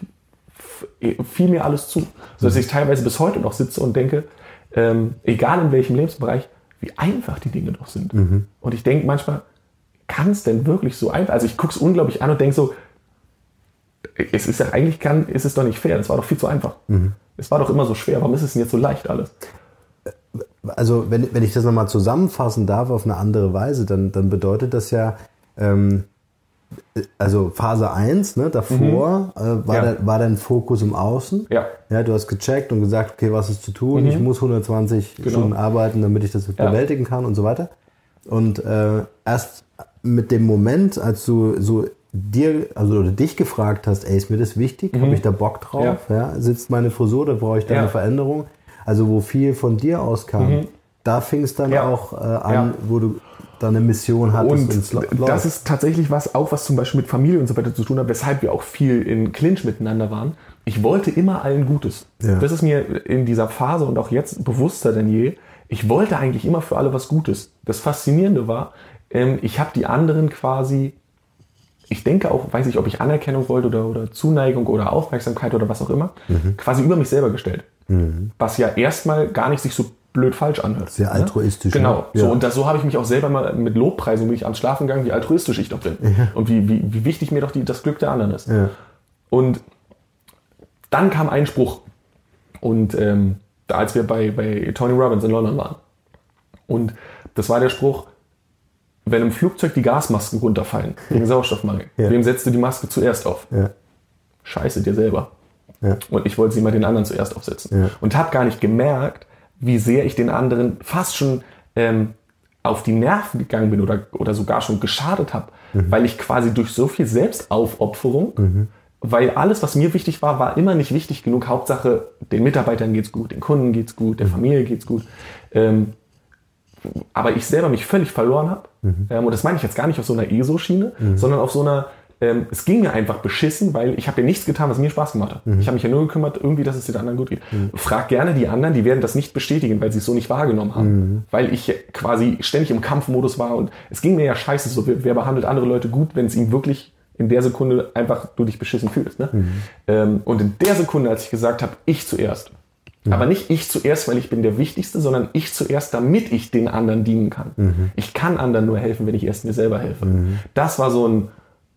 fiel mir alles zu. So dass ich teilweise bis heute noch sitze und denke, ähm, egal in welchem Lebensbereich, wie einfach die Dinge doch sind. Mhm. Und ich denke manchmal, kann es denn wirklich so einfach? Also ich gucke es unglaublich an und denke so, es ist ja eigentlich, kann, ist es doch nicht fair, das war doch viel zu einfach. Mhm. Es war doch immer so schwer, warum ist es denn jetzt so leicht alles? Also wenn, wenn ich das nochmal zusammenfassen darf auf eine andere Weise, dann, dann bedeutet das ja, Ähm, also Phase eins, ne, davor mhm. äh, war, ja. der, war dein Fokus im Außen. Ja. Ja, du hast gecheckt und gesagt, okay, was ist zu tun? Mhm. Ich muss hundertzwanzig genau. Stunden arbeiten, damit ich das ja. bewältigen kann und so weiter. Und äh, erst mit dem Moment, als du so dir, also oder dich gefragt hast, ey, ist mir das wichtig? Mhm. Habe ich da Bock drauf? Ja. Ja, sitzt meine Frisur, da brauche ich da ja. eine Veränderung. Also wo viel von dir auskam, mhm. da fing es dann ja. auch äh, an, ja. wo du da eine Mission hattest. Und, und das ist tatsächlich was, auch was zum Beispiel mit Familie und so weiter zu tun hat, weshalb wir auch viel in Clinch miteinander waren. Ich wollte immer allen Gutes. Ja. Das ist mir in dieser Phase und auch jetzt bewusster denn je. Ich wollte eigentlich immer für alle was Gutes. Das Faszinierende war, ähm, ich habe die anderen quasi, ich denke auch, weiß ich, ob ich Anerkennung wollte oder, oder Zuneigung oder Aufmerksamkeit oder was auch immer, mhm. quasi über mich selber gestellt. Mhm. Was ja erstmal gar nicht sich so blöd falsch anhört. Sehr altruistisch. Genau. Ja. So, und das, so habe ich mich auch selber mal mit Lobpreisung bin ich ans Schlafen gegangen, wie altruistisch ich doch bin. Ja. Und wie, wie, wie wichtig mir doch die, das Glück der anderen ist. Ja. Und dann kam ein Spruch. Und ähm, da, als wir bei, bei Tony Robbins in London waren. Und das war der Spruch, wenn im Flugzeug die Gasmasken runterfallen, gegen Sauerstoffmangel, ja. wem setzt du die Maske zuerst auf? Ja. Scheiße, dir selber. Ja. Und ich wollte sie mal den anderen zuerst aufsetzen. Ja. Und habe gar nicht gemerkt, wie sehr ich den anderen fast schon ähm, auf die Nerven gegangen bin oder, oder sogar schon geschadet habe, mhm. weil ich quasi durch so viel Selbstaufopferung, mhm. weil alles, was mir wichtig war, war immer nicht wichtig genug. Hauptsache, den Mitarbeitern geht's gut, den Kunden geht's gut, der mhm. Familie geht's gut. Ähm, aber ich selber mich völlig verloren habe. Mhm. Ähm, und das meine ich jetzt gar nicht auf so einer E S O-Schiene, mhm. sondern auf so einer, ähm, es ging mir einfach beschissen, weil ich habe ja nichts getan, was mir Spaß gemacht hat. Mhm. Ich habe mich ja nur gekümmert, irgendwie, dass es den anderen gut geht. Mhm. Frag gerne die anderen, die werden das nicht bestätigen, weil sie es so nicht wahrgenommen haben. Mhm. Weil ich quasi ständig im Kampfmodus war und es ging mir ja scheiße so, wer, wer behandelt andere Leute gut, wenn es ihm wirklich in der Sekunde einfach du dich beschissen fühlst. Ne? Mhm. Ähm, und in der Sekunde, als ich gesagt habe, ich zuerst, mhm. aber nicht ich zuerst, weil ich bin der Wichtigste, sondern ich zuerst, damit ich den anderen dienen kann. Mhm. Ich kann anderen nur helfen, wenn ich erst mir selber helfe. Mhm. Das war so ein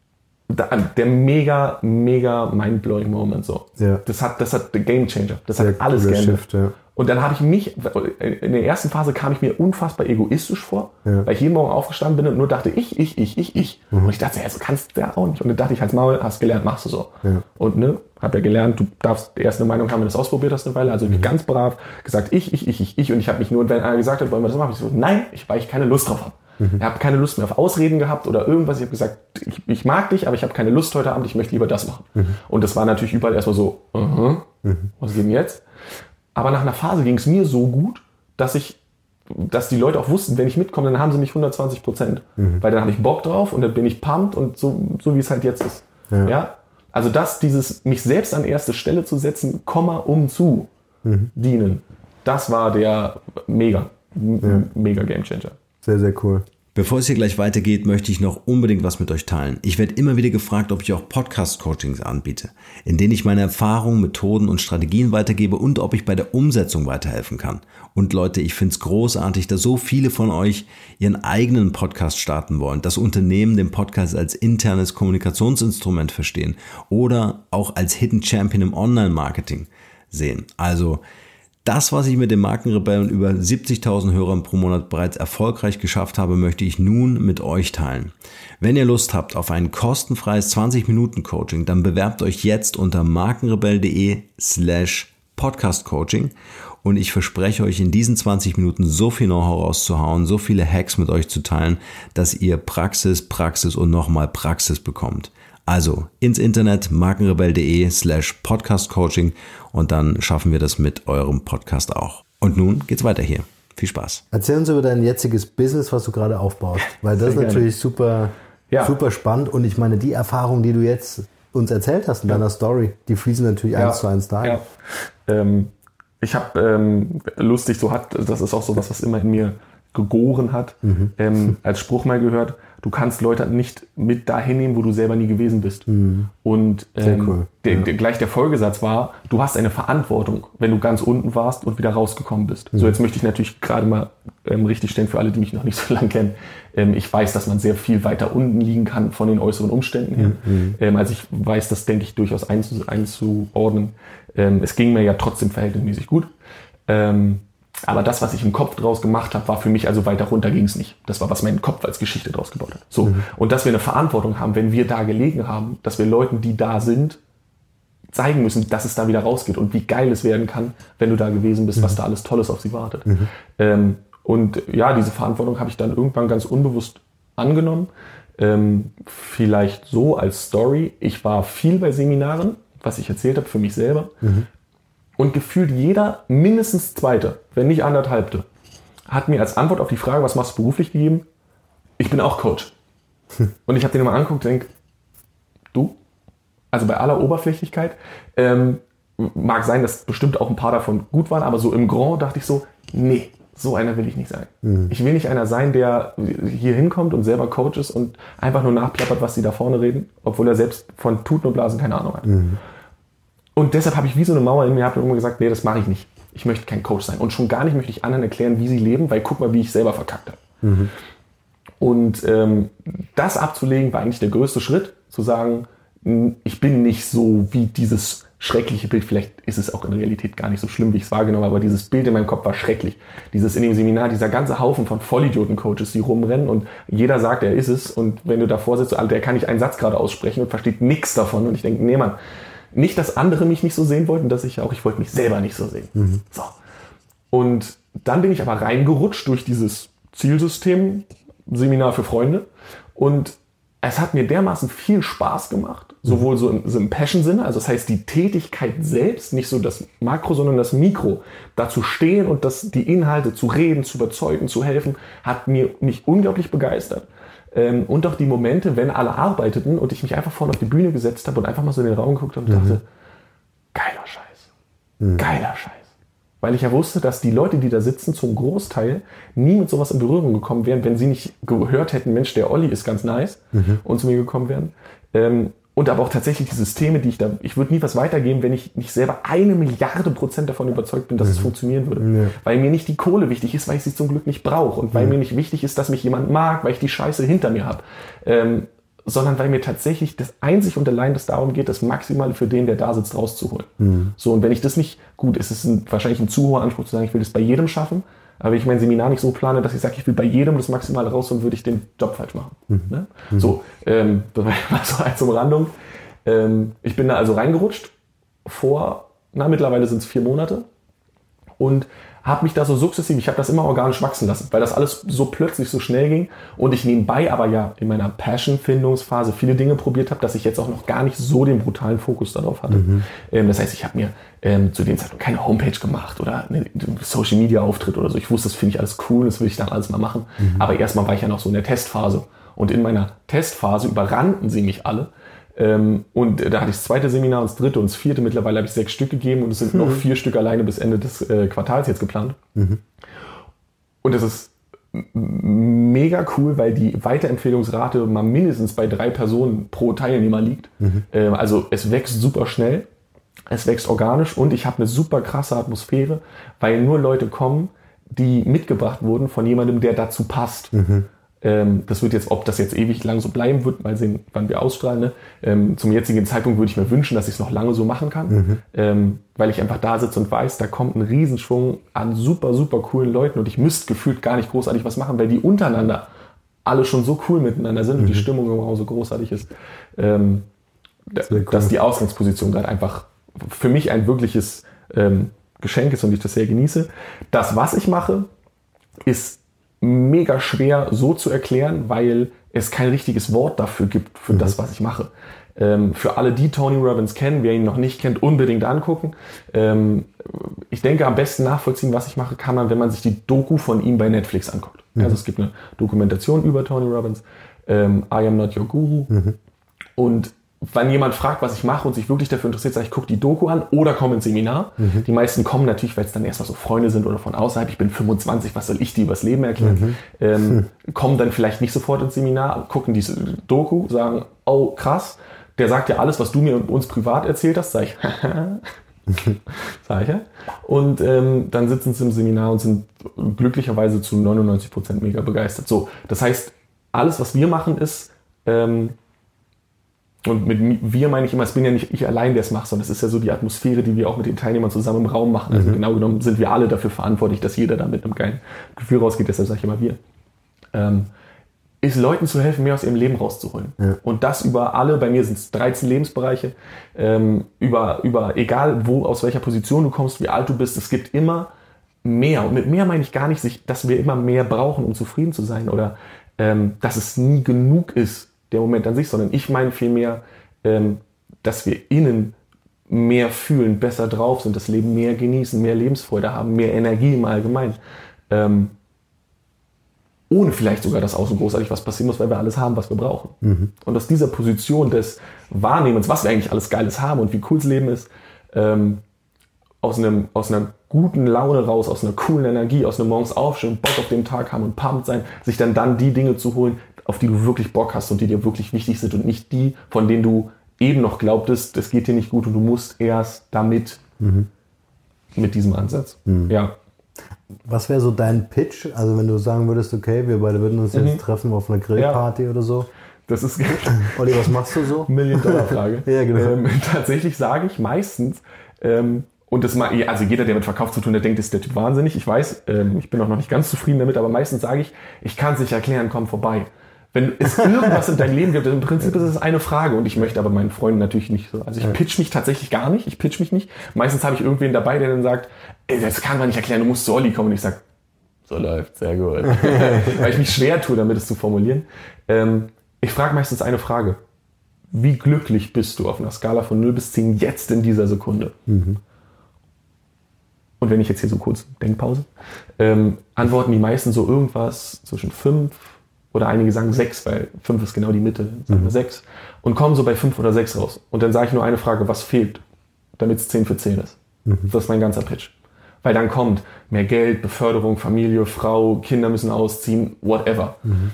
der mega, mega mind-blowing Moment. So. Ja. Das hat, das hat der Game Changer. Das Sehr hat alles geändert. Ja. Und dann habe ich mich, in der ersten Phase kam ich mir unfassbar egoistisch vor, ja. weil ich jeden Morgen aufgestanden bin und nur dachte, ich, ich, ich, ich, ich. Mhm. Und ich dachte, ja, das kannst du ja auch nicht. Und dann dachte ich, halt's Maul, hast gelernt, machst du so. Ja. Und ne, hab ja gelernt, du darfst erst eine Meinung haben, wenn du das ausprobiert hast eine Weile. Also mhm. ganz brav gesagt, ich, ich, ich, ich, ich. Und ich habe mich nur, wenn einer gesagt hat, wollen wir das machen, ich so, nein, ich, weil ich keine Lust drauf habe. Mhm. Ich habe keine Lust mehr auf Ausreden gehabt oder irgendwas. Ich habe gesagt, ich, ich mag dich, aber ich habe keine Lust heute Abend, ich möchte lieber das machen. Mhm. Und das war natürlich überall erstmal so, uh-huh, mhm. was geht denn jetzt? Aber nach einer Phase ging es mir so gut, dass ich, dass die Leute auch wussten, wenn ich mitkomme, dann haben sie mich hundertzwanzig Prozent. Mhm. Weil dann habe ich Bock drauf und dann bin ich pumped und so, so wie es halt jetzt ist. Ja. Ja? Also das, dieses, mich selbst an erste Stelle zu setzen, Komma, um zu mhm. dienen, das war der mega, ja. mega Gamechanger. Sehr, sehr cool. Bevor es hier gleich weitergeht, möchte ich noch unbedingt was mit euch teilen. Ich werde immer wieder gefragt, ob ich auch Podcast-Coachings anbiete, in denen ich meine Erfahrungen, Methoden und Strategien weitergebe und ob ich bei der Umsetzung weiterhelfen kann. Und Leute, ich finde es großartig, dass so viele von euch ihren eigenen Podcast starten wollen, das Unternehmen den Podcast als internes Kommunikationsinstrument verstehen oder auch als Hidden Champion im Online-Marketing sehen. Also das, was ich mit den Markenrebellen über siebzigtausend Hörern pro Monat bereits erfolgreich geschafft habe, möchte ich nun mit euch teilen. Wenn ihr Lust habt auf ein kostenfreies zwanzig Minuten Coaching, dann bewerbt euch jetzt unter markenrebell.de slash podcastcoaching und ich verspreche euch in diesen zwanzig Minuten so viel Know-how rauszuhauen, so viele Hacks mit euch zu teilen, dass ihr Praxis, Praxis und nochmal Praxis bekommt. Also ins Internet markenrebell.de slash podcastcoaching und dann schaffen wir das mit eurem Podcast auch. Und nun geht's weiter hier. Viel Spaß. Erzähl uns über dein jetziges Business, was du gerade aufbaust, weil das ist natürlich super, ja. super spannend und ich meine, die Erfahrungen, die du jetzt uns erzählt hast in ja. deiner Story, die fließen natürlich ja. eins zu eins dahin. Ja. Ähm, ich habe ähm, lustig, so hat, das ist auch so was, was immer in mir gegoren hat, mhm. ähm, als Spruch mal gehört, du kannst Leute nicht mit dahin nehmen, wo du selber nie gewesen bist. Mhm. Und ähm, cool. der, der, gleich der Folgesatz war, du hast eine Verantwortung, wenn du ganz unten warst und wieder rausgekommen bist. Mhm. So, jetzt möchte ich natürlich gerade mal ähm, richtig stellen für alle, die mich noch nicht so lange kennen. Ähm, ich weiß, dass man sehr viel weiter unten liegen kann von den äußeren Umständen her. Mhm. Ähm, also ich weiß, das denke ich durchaus einzu, einzuordnen. Ähm, es ging mir ja trotzdem verhältnismäßig gut. Ähm, Aber das, was ich im Kopf draus gemacht habe, war für mich, also weiter runter ging es nicht. Das war, was mein Kopf als Geschichte draus gebaut hat. So. Mhm. Und dass wir eine Verantwortung haben, wenn wir da gelegen haben, dass wir Leuten, die da sind, zeigen müssen, dass es da wieder rausgeht und wie geil es werden kann, wenn du da gewesen bist, mhm. was da alles Tolles auf sie wartet. Mhm. Ähm, und ja, diese Verantwortung habe ich dann irgendwann ganz unbewusst angenommen. Ähm, vielleicht so als Story. Ich war viel bei Seminaren, was ich erzählt habe, für mich selber. Mhm. Und gefühlt jeder, mindestens Zweite, wenn nicht anderthalbte, hat mir als Antwort auf die Frage, was machst du beruflich, gegeben, ich bin auch Coach. Hm. Und ich habe den mal angeguckt und denke, du? Also bei aller Oberflächlichkeit, ähm, mag sein, dass bestimmt auch ein paar davon gut waren, aber so im Grand dachte ich so, nee, so einer will ich nicht sein. Mhm. Ich will nicht einer sein, der hier hinkommt und selber Coach ist und einfach nur nachplappert, was die da vorne reden, obwohl er selbst von Tuten und Blasen keine Ahnung hat. Mhm. Und deshalb habe ich wie so eine Mauer in mir, habe immer gesagt, nee, das mache ich nicht. Ich möchte kein Coach sein. Und schon gar nicht möchte ich anderen erklären, wie sie leben, weil guck mal, wie ich selber verkackt habe. Mhm. Und ähm, das abzulegen war eigentlich der größte Schritt, zu sagen, ich bin nicht so wie dieses schreckliche Bild, vielleicht ist es auch in Realität gar nicht so schlimm, wie ich es wahrgenommen habe, aber dieses Bild in meinem Kopf war schrecklich. Dieses in dem Seminar, dieser ganze Haufen von Vollidioten-Coaches, die rumrennen und jeder sagt, er ist es. Und wenn du davor sitzt, der kann nicht einen Satz gerade aussprechen und versteht nichts davon. Und ich denke, nee, Mann, nicht, dass andere mich nicht so sehen wollten, dass ich auch, ich wollte mich selber nicht so sehen. Mhm. So. Und dann bin ich aber reingerutscht durch dieses Zielsystem, Seminar für Freunde. Und es hat mir dermaßen viel Spaß gemacht, sowohl so im, so im Passion-Sinne, also das heißt die Tätigkeit selbst, nicht so das Makro, sondern das Mikro, da zu stehen und das, die Inhalte zu reden, zu überzeugen, zu helfen, hat mir mich unglaublich begeistert. Ähm, und auch die Momente, wenn alle arbeiteten und ich mich einfach vorne auf die Bühne gesetzt habe und einfach mal so in den Raum geguckt habe und mhm. dachte, geiler Scheiß, mhm. geiler Scheiß. weil ich ja wusste, dass die Leute, die da sitzen, zum Großteil nie mit sowas in Berührung gekommen wären, wenn sie nicht gehört hätten, Mensch, der Olli ist ganz nice, mhm. und zu mir gekommen wären. Ähm, und aber auch tatsächlich die Systeme, die ich da, ich würde nie was weitergeben, wenn ich nicht selber eine Milliarde Prozent davon überzeugt bin, dass mhm. es funktionieren würde. Ja. Weil mir nicht die Kohle wichtig ist, weil ich sie zum Glück nicht brauche und weil mhm. mir nicht wichtig ist, dass mich jemand mag, weil ich die Scheiße hinter mir habe. Ähm, sondern weil mir tatsächlich das einzig und allein das darum geht, das Maximale für den, der da sitzt, rauszuholen. Mhm. So, und wenn ich das nicht, gut, es ist ein, wahrscheinlich ein zu hoher Anspruch zu sagen, ich will das bei jedem schaffen, aber wenn ich mein Seminar nicht so plane, dass ich sage, ich will bei jedem das Maximale rausholen, würde ich den Job falsch machen. Mhm. Ne? Mhm. So, ähm, das war so als Umrandung. Ähm, ich bin da also reingerutscht vor, na, mittlerweile sind es vier Monate und habe mich da so sukzessiv, ich habe das immer organisch wachsen lassen, weil das alles so plötzlich so schnell ging und ich nebenbei aber ja in meiner Passion-Findungsphase viele Dinge probiert habe, dass ich jetzt auch noch gar nicht so den brutalen Fokus darauf hatte. Mhm. Ähm, das heißt, ich habe mir ähm, zu dem Zeitpunkt keine Homepage gemacht oder einen Social-Media-Auftritt oder so. Ich wusste, das finde ich alles cool, das will ich dann alles mal machen. Mhm. Aber erstmal war ich ja noch so in der Testphase. Und in meiner Testphase überrannten sie mich alle. Ähm, und da hatte ich das zweite Seminar und das dritte und das vierte. Mittlerweile habe ich sechs Stück gegeben und es sind mhm. noch vier Stück alleine bis Ende des äh, Quartals jetzt geplant. Mhm. Und das ist mega cool, weil die Weiterempfehlungsrate mal mindestens bei drei Personen pro Teilnehmer liegt. Mhm. Ähm, also es wächst super schnell, es wächst organisch und ich habe eine super krasse Atmosphäre, weil nur Leute kommen, die mitgebracht wurden von jemandem, der dazu passt. Mhm. Das wird jetzt, ob das jetzt ewig lang so bleiben wird, mal sehen, wann wir ausstrahlen. Ne? Ähm, zum jetzigen Zeitpunkt würde ich mir wünschen, dass ich es noch lange so machen kann, mhm. ähm, weil ich einfach da sitze und weiß, da kommt ein Riesenschwung an super, super coolen Leuten und ich müsste gefühlt gar nicht großartig was machen, weil die untereinander alle schon so cool miteinander sind mhm. und die Stimmung im Raum so großartig ist, ähm, das cool. dass die Ausgangsposition gerade einfach für mich ein wirkliches ähm, Geschenk ist und ich das sehr genieße. Das, was ich mache, ist mega schwer so zu erklären, weil es kein richtiges Wort dafür gibt, für mhm. das, was ich mache. Ähm, für alle, die Tony Robbins kennen, wer ihn noch nicht kennt, unbedingt angucken. Ähm, ich denke, am besten nachvollziehen, was ich mache, kann man, wenn man sich die Doku von ihm bei Netflix anguckt. Mhm. Also es gibt eine Dokumentation über Tony Robbins, ähm, I Am Not Your Guru. Mhm. Und wenn jemand fragt, was ich mache und sich wirklich dafür interessiert, sage ich, guck die Doku an oder komm ins Seminar. Mhm. Die meisten kommen natürlich, weil es dann erstmal so Freunde sind oder von außerhalb. Ich bin fünfundzwanzig, was soll ich dir übers Leben erklären? Mhm. Ähm, mhm. Kommen dann vielleicht nicht sofort ins Seminar, gucken diese Doku, sagen, oh krass, der sagt ja alles, was du mir und uns privat erzählt hast. Sag ich, sag ich ja. Und ähm, dann sitzen sie im Seminar und sind glücklicherweise zu neunundneunzig Prozent mega begeistert. So, das heißt, alles, was wir machen, ist ähm, und mit wir meine ich immer, es bin ja nicht ich allein, der es macht, sondern es ist ja so die Atmosphäre, die wir auch mit den Teilnehmern zusammen im Raum machen. Also mhm. genau genommen sind wir alle dafür verantwortlich, dass jeder da mit einem geilen Gefühl rausgeht, deshalb sage ich immer wir. Ähm, ist Leuten zu helfen, mehr aus ihrem Leben rauszuholen. Ja. Und das über alle, bei mir sind es dreizehn Lebensbereiche, ähm, über, über egal wo, aus welcher Position du kommst, wie alt du bist, es gibt immer mehr. Und mit mehr meine ich gar nicht, dass wir immer mehr brauchen, um zufrieden zu sein oder ähm, dass es nie genug ist, der Moment an sich, sondern ich meine vielmehr, ähm, dass wir innen mehr fühlen, besser drauf sind, das Leben mehr genießen, mehr Lebensfreude haben, mehr Energie im Allgemeinen. Ähm, ohne vielleicht sogar, dass außen großartig was passieren muss, weil wir alles haben, was wir brauchen. Mhm. Und aus dieser Position des Wahrnehmens, was wir eigentlich alles Geiles haben und wie cool das Leben ist, ähm, aus, einem, aus einer guten Laune raus, aus einer coolen Energie, aus einem morgens aufstehen, Bock auf den Tag haben und pumped sein, sich dann dann die Dinge zu holen, auf die du wirklich Bock hast und die dir wirklich wichtig sind und nicht die, von denen du eben noch glaubtest, das geht dir nicht gut und du musst erst damit, mhm. mit diesem Ansatz. Mhm. Ja. Was wäre so dein Pitch? Also wenn du sagen würdest, okay, wir beide würden uns jetzt mhm. treffen auf einer Grillparty ja. oder so. Das ist Olli, was machst du so? Million-Dollar-Frage. Ja, genau. Ähm, tatsächlich sage ich meistens, ähm, und das mal, also jeder, der mit Verkauf zu tun hat, denkt, ist der Typ wahnsinnig. Ich weiß, ähm, ich bin auch noch nicht ganz zufrieden damit, aber meistens sage ich, ich kann es nicht erklären, komm vorbei. Wenn es irgendwas in deinem Leben gibt, im Prinzip ist es eine Frage und ich möchte aber meinen Freunden natürlich nicht so. Also ich pitch mich tatsächlich gar nicht, ich pitch mich nicht. Meistens habe ich irgendwen dabei, der dann sagt, ey, das kann man nicht erklären, du musst zu Olli kommen. Und ich sage, so läuft, sehr gut. Weil ich mich schwer tue, damit es zu formulieren. Ähm, ich frage meistens eine Frage. Wie glücklich bist du auf einer Skala von null bis zehn jetzt in dieser Sekunde? Mhm. Und wenn ich jetzt hier so kurz Denkpause, ähm, antworten die meisten so irgendwas zwischen fünf oder einige sagen sechs, weil fünf ist genau die Mitte, sagen wir mhm. sechs und kommen so bei fünf oder sechs raus. Und dann sage ich nur eine Frage, was fehlt, damit es zehn für zehn ist. Mhm. Das ist mein ganzer Pitch. Weil dann kommt mehr Geld, Beförderung, Familie, Frau, Kinder müssen ausziehen, whatever. Mhm.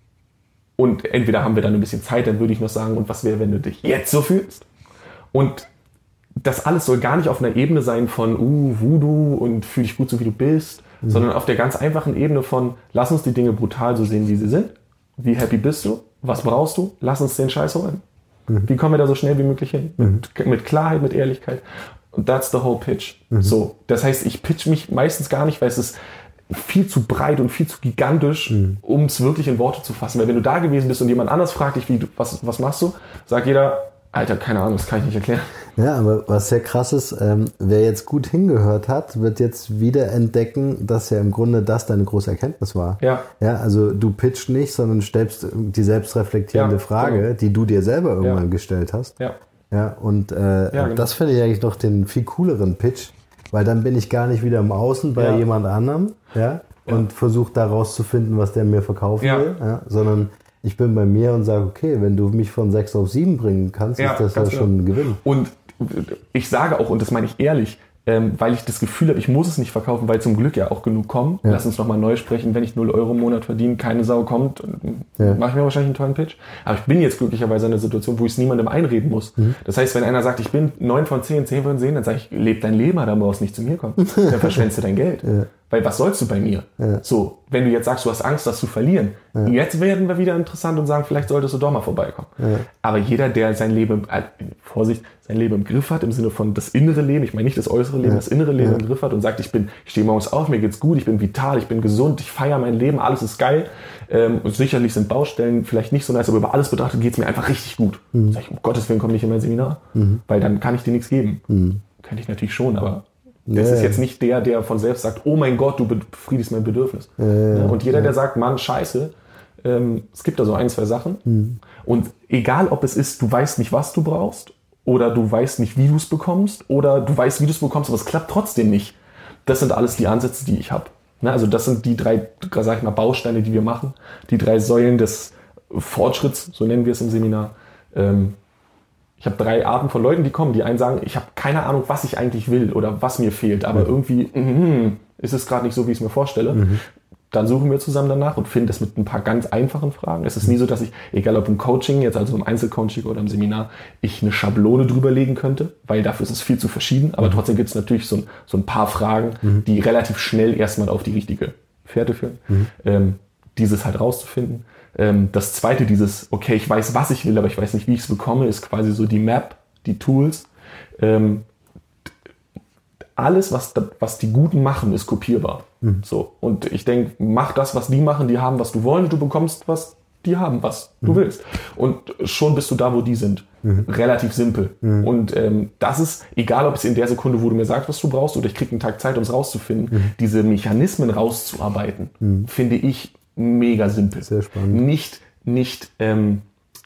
Und entweder haben wir dann ein bisschen Zeit, dann würde ich noch sagen, und was wäre, wenn du dich jetzt so fühlst? Und das alles soll gar nicht auf einer Ebene sein von uh, Voodoo und fühl dich gut so, wie du bist, mhm. sondern auf der ganz einfachen Ebene von lass uns die Dinge brutal so sehen, wie sie sind. Wie happy bist du? Was brauchst du? Lass uns den Scheiß holen. Mhm. Wie kommen wir da so schnell wie möglich hin? Mhm. Mit, mit Klarheit, mit Ehrlichkeit. Und that's the whole pitch. Mhm. So, das heißt, ich pitch mich meistens gar nicht, weil es ist viel zu breit und viel zu gigantisch, mhm. um es wirklich in Worte zu fassen. Weil wenn du da gewesen bist und jemand anders fragt dich, wie du, was, was machst du, sagt jeder, Alter, keine Ahnung, das kann ich nicht erklären. Ja, aber was sehr krass ist, ähm, wer jetzt gut hingehört hat, wird jetzt wieder entdecken, dass ja im Grunde das deine große Erkenntnis war. Ja. Ja, also du pitchst nicht, sondern stellst die selbstreflektierende ja, Frage, genau. die du dir selber irgendwann ja. gestellt hast. Ja. Ja, und äh, ja, genau. das finde ich eigentlich noch den viel cooleren Pitch, weil dann bin ich gar nicht wieder im Außen bei ja. jemand anderem, ja, und ja. versuche da rauszufinden, was der mir verkaufen ja. will, ja, sondern ich bin bei mir und sage, okay, wenn du mich von sechs auf sieben bringen kannst, ja, ist das ja schon ein Gewinn. Und ich sage auch, und das meine ich ehrlich, ähm, weil ich das Gefühl habe, ich muss es nicht verkaufen, weil zum Glück ja auch genug kommen. Ja. Lass uns nochmal neu sprechen, wenn ich null Euro im Monat verdiene, keine Sau kommt, ja. mache ich mir wahrscheinlich einen tollen Pitch. Aber ich bin jetzt glücklicherweise in einer Situation, wo ich es niemandem einreden muss. Mhm. Das heißt, wenn einer sagt, ich bin neun von zehn, zehn von zehn, dann sage ich, leb dein Leben, dann brauchst du nicht zu mir kommen. Dann verschwendest du dein Geld. Ja. Weil was sollst du bei mir? Ja. So, wenn du jetzt sagst, du hast Angst, das zu verlieren, ja. jetzt werden wir wieder interessant und sagen, vielleicht solltest du doch mal vorbeikommen. Ja. Aber jeder, der sein Leben, äh, Vorsicht, sein Leben im Griff hat, im Sinne von das innere Leben, ich meine nicht das äußere Leben, ja. das innere Leben ja. im Griff hat und sagt, ich bin, ich stehe morgens auf, mir geht's gut, ich bin vital, ich bin gesund, ich feiere mein Leben, alles ist geil. Ähm, und sicherlich sind Baustellen vielleicht nicht so nice, aber über alles betrachtet geht's mir einfach richtig gut. Mhm. Sag ich, um Gottes Willen, komm nicht in mein Seminar, mhm. weil dann kann ich dir nichts geben. Mhm. Könnte ich natürlich schon, aber das yeah. ist jetzt nicht der, der von selbst sagt, oh mein Gott, du befriedigst mein Bedürfnis. Yeah. Und jeder, der sagt, Mann, scheiße, ähm, es gibt da so ein, zwei Sachen. Mhm. Und egal, ob es ist, du weißt nicht, was du brauchst, oder du weißt nicht, wie du es bekommst, oder du weißt, wie du es bekommst, aber es klappt trotzdem nicht. Das sind alles die Ansätze, die ich habe. Also das sind die drei, sag ich mal, Bausteine, die wir machen. Die drei Säulen des Fortschritts, so nennen wir es im Seminar. Ähm, Ich habe drei Arten von Leuten, die kommen. Die einen sagen, ich habe keine Ahnung, was ich eigentlich will oder was mir fehlt, aber mhm. irgendwie mm, ist es gerade nicht so, wie ich es mir vorstelle. Mhm. Dann suchen wir zusammen danach und finden das mit ein paar ganz einfachen Fragen. Es ist nie so, dass ich, egal ob im Coaching, jetzt also im Einzelcoaching oder im Seminar, ich eine Schablone drüber legen könnte, weil dafür ist es viel zu verschieden. Aber mhm. trotzdem gibt es natürlich so ein, so ein paar Fragen, mhm. die relativ schnell erstmal auf die richtige Fährte führen. Mhm. Ähm, dieses halt rauszufinden. Das zweite, dieses, okay, ich weiß, was ich will, aber ich weiß nicht, wie ich es bekomme, ist quasi so die Map, die Tools. Ähm, alles, was, was die Guten machen, ist kopierbar. Mhm. So. Und ich denke, mach das, was die machen, die haben, was du wollen, du bekommst, was die haben, was mhm. du willst. Und schon bist du da, wo die sind. Mhm. Relativ simpel. Mhm. Und ähm, das ist, egal ob es in der Sekunde, wo du mir sagst, was du brauchst, oder ich kriege einen Tag Zeit, um es rauszufinden, mhm. diese Mechanismen rauszuarbeiten, mhm. finde ich mega simpel. Sehr spannend. Nicht, nicht ähm,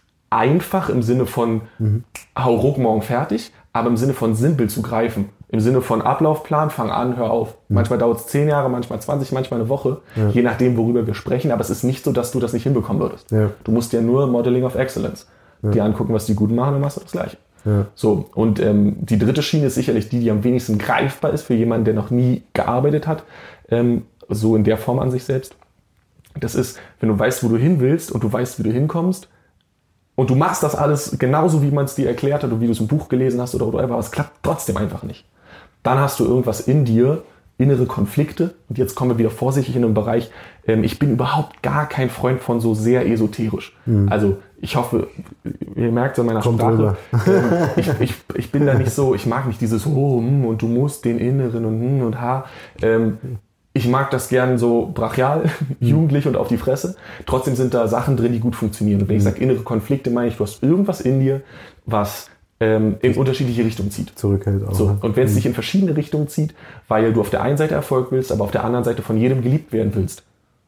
einfach im Sinne von mhm. hau ruck, morgen fertig, aber im Sinne von simpel zu greifen. Im Sinne von Ablaufplan, fang an, hör auf. Mhm. Manchmal dauert es zehn Jahre, manchmal zwanzig, manchmal eine Woche, ja. je nachdem, worüber wir sprechen. Aber es ist nicht so, dass du das nicht hinbekommen würdest. Ja. Du musst ja nur Modeling of Excellence ja. dir angucken, was die Guten machen, dann machst du das Gleiche. Ja. So, und ähm, die dritte Schiene ist sicherlich die, die am wenigsten greifbar ist für jemanden, der noch nie gearbeitet hat, ähm, so in der Form an sich selbst. Das ist, wenn du weißt, wo du hin willst und du weißt, wie du hinkommst und du machst das alles genauso, wie man es dir erklärt hat oder wie du es im Buch gelesen hast oder whatever, aber es klappt trotzdem einfach nicht. Dann hast du irgendwas in dir, innere Konflikte und jetzt kommen wir wieder vorsichtig in den Bereich, ähm, ich bin überhaupt gar kein Freund von so sehr esoterisch. Mhm. Also ich hoffe, ihr merkt es an meiner Kommt Sprache, ähm, ich, ich, ich bin da nicht so, ich mag nicht dieses oh hm, und du musst den Inneren und hm und ha. Ähm, Ich mag das gern so brachial, jugendlich und auf die Fresse. Trotzdem sind da Sachen drin, die gut funktionieren. Und wenn ich sage innere Konflikte, meine ich, du hast irgendwas in dir, was ähm, in unterschiedliche Richtungen zieht. Zurückhält auch. So. Und wenn es dich in verschiedene Richtungen zieht, weil du auf der einen Seite Erfolg willst, aber auf der anderen Seite von jedem geliebt werden willst,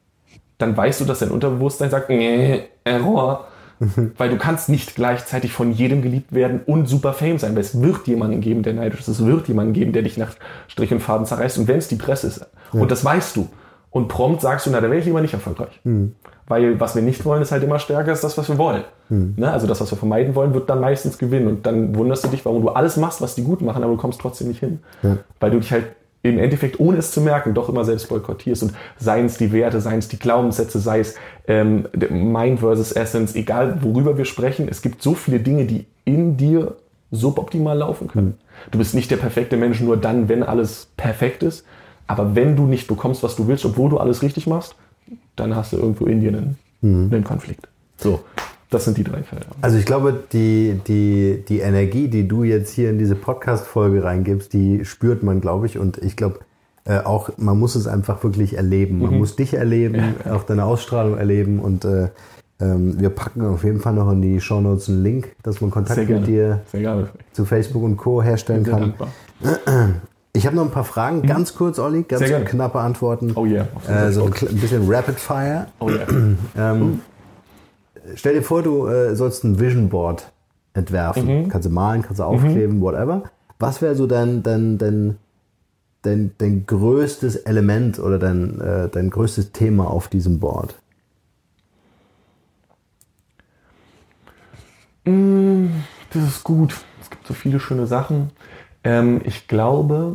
dann weißt du, dass dein Unterbewusstsein sagt, nee, Error. Weil du kannst nicht gleichzeitig von jedem geliebt werden und super Fame sein, weil es wird jemanden geben, der neidisch ist, es wird jemanden geben, der dich nach Strich und Faden zerreißt und wenn es die Presse ist. Ja. Und das weißt du. Und prompt sagst du, na, da wäre ich lieber nicht erfolgreich. Mhm. Weil was wir nicht wollen, ist halt immer stärker als das, was wir wollen. Mhm. Ne? Also das, was wir vermeiden wollen, wird dann meistens gewinnen. Und dann wunderst du dich, warum du alles machst, was die gut machen, aber du kommst trotzdem nicht hin. Ja. Weil du dich halt im Endeffekt, ohne es zu merken, doch immer selbst boykottierst. Und seien es die Werte, seien es die Glaubenssätze, sei es ähm, Mind versus Essence, egal worüber wir sprechen, es gibt so viele Dinge, die in dir suboptimal laufen können. Du bist nicht der perfekte Mensch nur dann, wenn alles perfekt ist. Aber wenn du nicht bekommst, was du willst, obwohl du alles richtig machst, dann hast du irgendwo in dir einen, mhm. einen Konflikt. So, das sind die drei Felder. Also ich glaube, die, die, die Energie, die du jetzt hier in diese Podcast-Folge reingibst, die spürt man, glaube ich. Und ich glaube äh, auch, man muss es einfach wirklich erleben. Man mhm. muss dich erleben, ja. auch deine Ausstrahlung erleben. Und äh, ähm, wir packen auf jeden Fall noch in die Shownotes einen Link, dass man Kontakt mit dir zu Facebook und Co. herstellen kann. Dankbar. Ich habe noch ein paar Fragen, ganz kurz, Olli, ganz knappe Antworten. Oh yeah. Äh, so ein, ein bisschen Rapid Fire. Oh yeah. ähm, stell dir vor, du äh, sollst ein Vision Board entwerfen. Mhm. Kannst du malen, kannst du aufkleben, mhm. whatever. Was wäre so dein, dein, dein, dein, dein größtes Element oder dein, äh, dein größtes Thema auf diesem Board? Das ist gut. Es gibt so viele schöne Sachen. Ähm, ich glaube,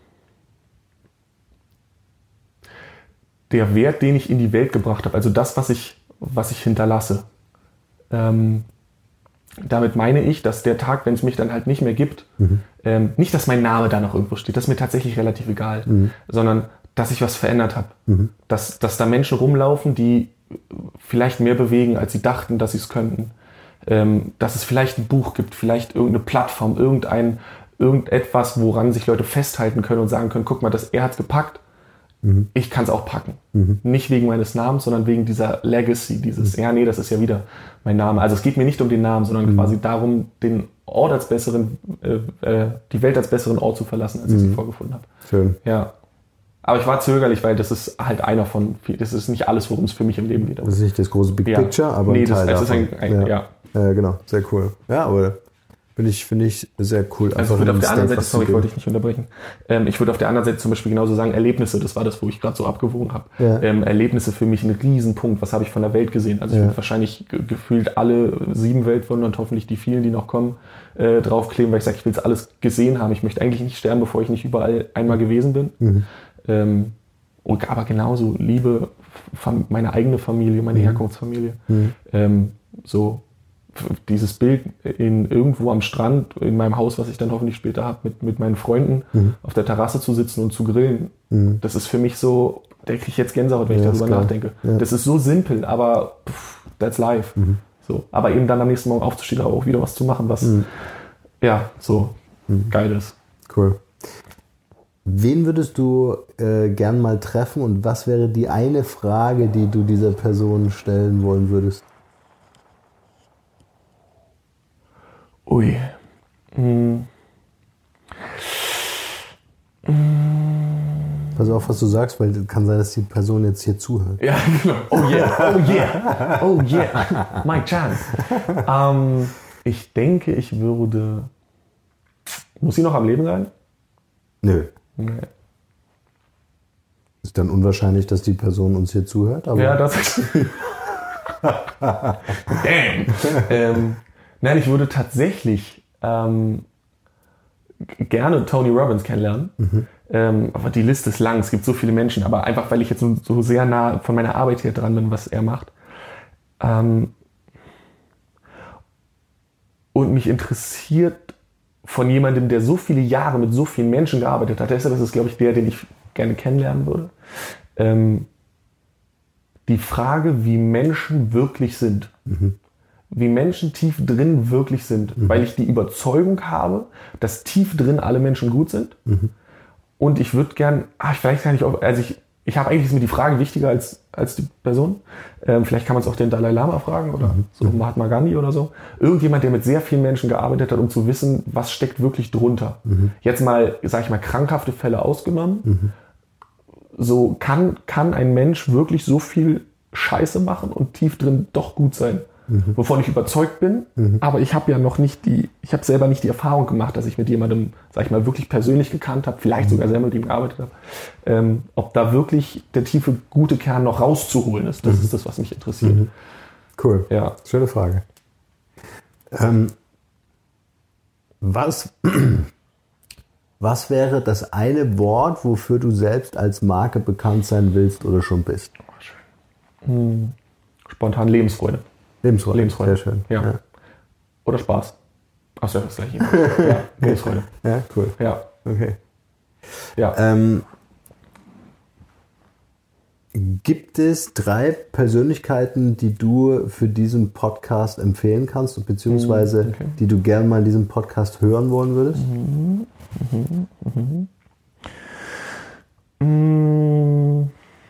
der Wert, den ich in die Welt gebracht habe, also das, was ich, was ich hinterlasse, ähm, damit meine ich, dass der Tag, wenn es mich dann halt nicht mehr gibt, mhm. ähm, nicht, dass mein Name da noch irgendwo steht, das ist mir tatsächlich relativ egal, mhm. sondern dass ich was verändert habe. Mhm. Dass, dass da Menschen rumlaufen, die vielleicht mehr bewegen, als sie dachten, dass sie es könnten. Ähm, dass es vielleicht ein Buch gibt, vielleicht irgendeine Plattform, irgendein irgendetwas, woran sich Leute festhalten können und sagen können, guck mal, das, er hat's gepackt, mhm. ich kann es auch packen. Mhm. Nicht wegen meines Namens, sondern wegen dieser Legacy, dieses, mhm. ja nee, das ist ja wieder mein Name. Also es geht mir nicht um den Namen, sondern mhm. quasi darum, den Ort als besseren, äh, äh, die Welt als besseren Ort zu verlassen, als mhm. ich sie vorgefunden habe. Schön. Ja. Aber ich war zögerlich, weil das ist halt einer von, das ist nicht alles, worum es für mich im Leben geht. Das ist nicht das große Big ja. Picture, aber nee, ein Teil das, das davon. ist ein, ein, ja. ja. Ja, genau, sehr cool. Ja, aber finde ich, finde ich sehr cool. Also ich würde auf der anderen Seite, sorry, ich wollte dich nicht unterbrechen. Ähm, ich würde auf der anderen Seite zum Beispiel genauso sagen, Erlebnisse, das war das, wo ich gerade so abgewogen habe. Ja. Ähm, Erlebnisse für mich ein Riesenpunkt. Was habe ich von der Welt gesehen? Also ich ja. würde wahrscheinlich ge- gefühlt alle sieben Weltwunder und hoffentlich die vielen, die noch kommen, äh, draufkleben, weil ich sage, ich will es alles gesehen haben. Ich möchte eigentlich nicht sterben, bevor ich nicht überall einmal gewesen bin. Mhm. Ähm, und aber genauso Liebe, fam- meine eigene Familie, meine mhm. Herkunftsfamilie. Mhm. Ähm, so dieses Bild in irgendwo am Strand, in meinem Haus, was ich dann hoffentlich später habe, mit, mit meinen Freunden mhm. auf der Terrasse zu sitzen und zu grillen. Mhm. Das ist für mich so, da kriege ich jetzt Gänsehaut, wenn ja, ich darüber klar. nachdenke. Ja. Das ist so simpel, aber pff, that's life. Mhm. So. Aber eben dann am nächsten Morgen aufzustehen, aber auch wieder was zu machen, was mhm. ja so mhm. geil ist. Cool. Wen würdest du äh, gern mal treffen und was wäre die eine Frage, die du dieser Person stellen wollen würdest? Ui. Mm. Pass auf, was du sagst, weil es kann sein, dass die Person jetzt hier zuhört. Ja, genau. Oh yeah, oh yeah, oh yeah, my chance. Ähm, ich denke, ich würde... Muss sie noch am Leben sein? Nö. Nee. Ist dann unwahrscheinlich, dass die Person uns hier zuhört? Aber ja, das ist... Damn. ähm, Nein, ich würde tatsächlich ähm, gerne Tony Robbins kennenlernen. Mhm. Ähm, aber die Liste ist lang, es gibt so viele Menschen. Aber einfach, weil ich jetzt so, so sehr nah von meiner Arbeit hier dran bin, was er macht. Ähm, und mich interessiert von jemandem, der so viele Jahre mit so vielen Menschen gearbeitet hat. Deshalb ist es, glaube ich, der, den ich gerne kennenlernen würde. Ähm, die Frage, wie Menschen wirklich sind. Mhm. Wie Menschen tief drin wirklich sind, mhm. weil ich die Überzeugung habe, dass tief drin alle Menschen gut sind. Mhm. Und ich würde gern, ah, vielleicht kann ich auch, also ich, ich habe eigentlich ist mir die Frage wichtiger als, als die Person. Ähm, vielleicht kann man es auch den Dalai Lama fragen oder mhm. so Mahatma Gandhi oder so. Irgendjemand, der mit sehr vielen Menschen gearbeitet hat, um zu wissen, was steckt wirklich drunter. Mhm. Jetzt mal, sage ich mal, krankhafte Fälle ausgenommen. Mhm. So kann, kann ein Mensch wirklich so viel Scheiße machen und tief drin doch gut sein. Mhm. Wovon ich überzeugt bin, mhm. aber ich habe ja noch nicht die, ich habe selber nicht die Erfahrung gemacht, dass ich mit jemandem, sag ich mal, wirklich persönlich gekannt habe, vielleicht mhm. sogar selber mit ihm gearbeitet habe, ähm, ob da wirklich der tiefe, gute Kern noch rauszuholen ist. Das mhm. ist das, was mich interessiert. Mhm. Cool. Ja. Schöne Frage. Ähm, was, Was wäre das eine Wort, wofür du selbst als Marke bekannt sein willst oder schon bist? Oh, schön. Hm. Spontan Lebensfreude. Lebensfreude. Lebensfreude. Sehr schön. Ja. Ja. Oder Spaß. Achso, das gleiche. Ja, Lebensfreude. Ja, cool. Ja. Okay. Ja. Ähm, gibt es drei Persönlichkeiten, die du für diesen Podcast empfehlen kannst, beziehungsweise okay. die du gerne mal in diesem Podcast hören wollen würdest? Mhm. Mhm. Mhm.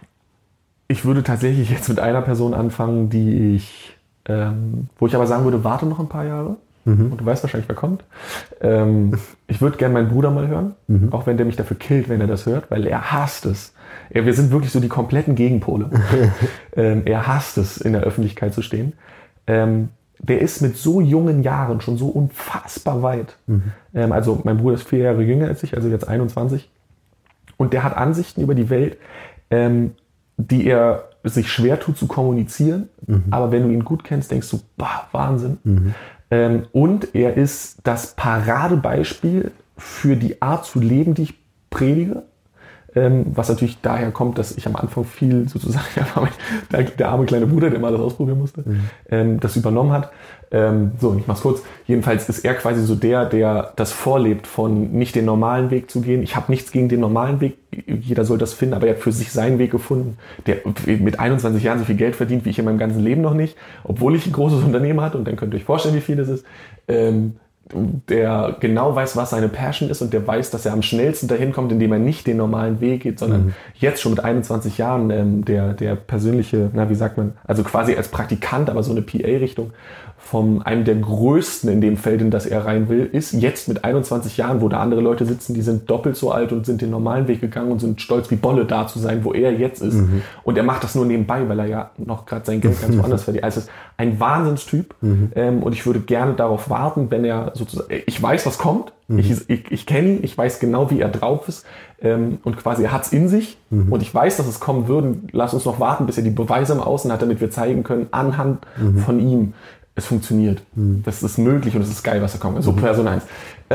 Ich würde tatsächlich jetzt mit einer Person anfangen, die ich, ähm, wo ich aber sagen würde, warte noch ein paar Jahre. Mhm. Und du weißt wahrscheinlich, wer kommt. Ähm, ich würde gerne meinen Bruder mal hören, mhm. auch wenn der mich dafür killt, wenn er das hört, weil er hasst es. Ja, wir sind wirklich so die kompletten Gegenpole. ähm, er hasst es, in der Öffentlichkeit zu stehen. Ähm, der ist mit so jungen Jahren schon so unfassbar weit. Mhm. Ähm, also mein Bruder ist vier Jahre jünger als ich, also jetzt einundzwanzig. Und der hat Ansichten über die Welt, ähm, die er sich schwer tut zu kommunizieren. Mhm. Aber wenn du ihn gut kennst, denkst du, bah, Wahnsinn. Mhm. Ähm, und er ist das Paradebeispiel für die Art zu leben, die ich predige. Ähm, was natürlich daher kommt, dass ich am Anfang viel sozusagen, der, der arme kleine Bruder, der mal das ausprobieren musste, mhm. ähm, das übernommen hat. Ähm, so, ich mach's kurz. Jedenfalls ist er quasi so der, der das vorlebt, von nicht den normalen Weg zu gehen. Ich habe nichts gegen den normalen Weg, jeder soll das finden, aber er hat für sich seinen Weg gefunden, der mit einundzwanzig Jahren so viel Geld verdient, wie ich in meinem ganzen Leben noch nicht, obwohl ich ein großes Unternehmen hatte, und dann könnt ihr euch vorstellen, wie viel das ist. Ähm, der genau weiß, was seine Passion ist, und der weiß, dass er am schnellsten dahin kommt, indem er nicht den normalen Weg geht, sondern mhm. jetzt schon mit einundzwanzig Jahren ähm, der, der persönliche, na wie sagt man, also quasi als Praktikant, aber so eine P A-Richtung von einem der größten in dem Feld, in das er rein will, ist jetzt mit einundzwanzig Jahren, wo da andere Leute sitzen, die sind doppelt so alt und sind den normalen Weg gegangen und sind stolz wie Bolle da zu sein, wo er jetzt ist. Mhm. Und er macht das nur nebenbei, weil er ja noch gerade sein Geld ganz woanders verdient. Also es ist ein Wahnsinnstyp. Mhm. Ähm, und ich würde gerne darauf warten, wenn er sozusagen, ich weiß, was kommt, mhm. ich, ich, ich kenne ihn, ich weiß genau, wie er drauf ist, ähm, und quasi er hat's in sich, mhm. und ich weiß, dass es kommen würde. Lass uns noch warten, bis er die Beweise im Außen hat, damit wir zeigen können, anhand mhm. von ihm, es funktioniert. Mhm. Das ist möglich und es ist geil, was da kommt. Also mhm. Person eins.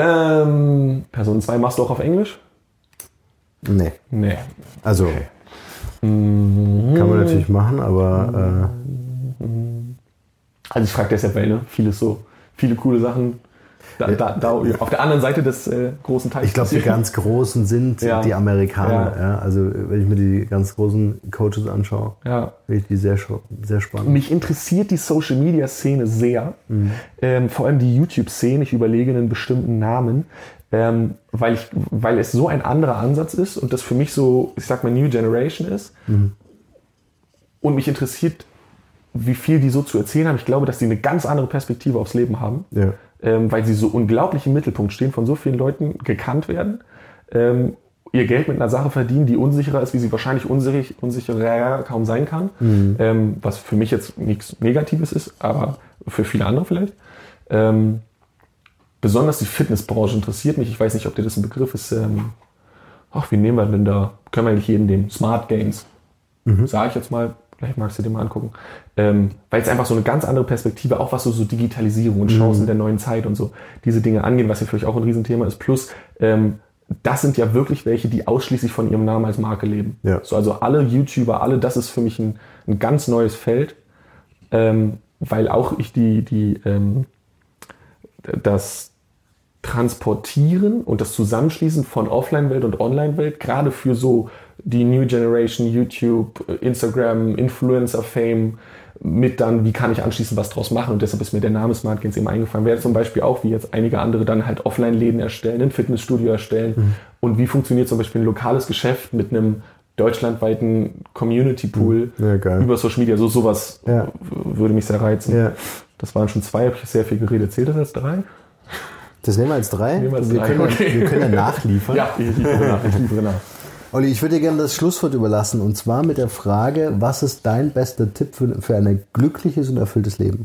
Ähm, Person zwei machst du auch auf Englisch? Nee. Nee. Also, okay. Kann man natürlich machen, aber... Äh also ich frage deshalb, weil ne, vieles so, viele coole Sachen da, da, da, auf der anderen Seite des äh, großen Teiches. Ich glaube, die ganz Großen sind ja. die Amerikaner. Ja. Ja. Also wenn ich mir die ganz großen Coaches anschaue, ja. finde ich die sehr, sehr spannend. Mich interessiert die Social-Media-Szene sehr, mhm. ähm, vor allem die YouTube-Szene. Ich überlege einen bestimmten Namen, ähm, weil, ich, weil es so ein anderer Ansatz ist und das für mich so, ich sag mal, New Generation ist. Mhm. Und mich interessiert, wie viel die so zu erzählen haben. Ich glaube, dass die eine ganz andere Perspektive aufs Leben haben, ja. ähm, weil sie so unglaublich im Mittelpunkt stehen, von so vielen Leuten gekannt werden, ähm, ihr Geld mit einer Sache verdienen, die unsicherer ist, wie sie wahrscheinlich unsicher, unsicherer kaum sein kann, mhm. ähm, was für mich jetzt nichts Negatives ist, aber für viele andere vielleicht. Ähm, besonders die Fitnessbranche interessiert mich. Ich weiß nicht, ob dir das ein Begriff ist. Ähm, ach, wie nehmen wir denn da? Können wir eigentlich jeden nehmen? Smart Games. Mhm. Sage ich jetzt mal. Vielleicht magst du dir mal angucken. Ähm, weil es einfach so eine ganz andere Perspektive, auch was so, so Digitalisierung und Chancen mhm. der neuen Zeit und so, diese Dinge angehen, was ja für euch auch ein Riesenthema ist. Plus, ähm, das sind ja wirklich welche, die ausschließlich von ihrem Namen als Marke leben. Ja. So, also alle YouTuber, alle, das ist für mich ein, ein ganz neues Feld, ähm, weil auch ich die, die, ähm, das Transportieren und das Zusammenschließen von Offline-Welt und Online-Welt, gerade für so die New Generation, YouTube, Instagram, Influencer-Fame, mit dann, wie kann ich anschließend was draus machen, und deshalb ist mir der Name Smart Gains eben eingefallen. Wäre zum Beispiel auch, wie jetzt einige andere dann halt Offline-Läden erstellen, ein Fitnessstudio erstellen, mhm. und wie funktioniert zum Beispiel ein lokales Geschäft mit einem deutschlandweiten Community-Pool ja, über Social Media, so sowas ja. würde mich sehr reizen. Ja. Das waren schon zwei, habe ich sehr viel geredet. Zählt das als drei? Das nehmen wir als drei. Nehmen wir, als wir, drei. Können, Okay. wir können ja nachliefern. Ja, ich liefere nach. Ich liefere nach. Olli, ich würde dir gerne das Schlusswort überlassen, und zwar mit der Frage, was ist dein bester Tipp für, für ein glückliches und erfülltes Leben?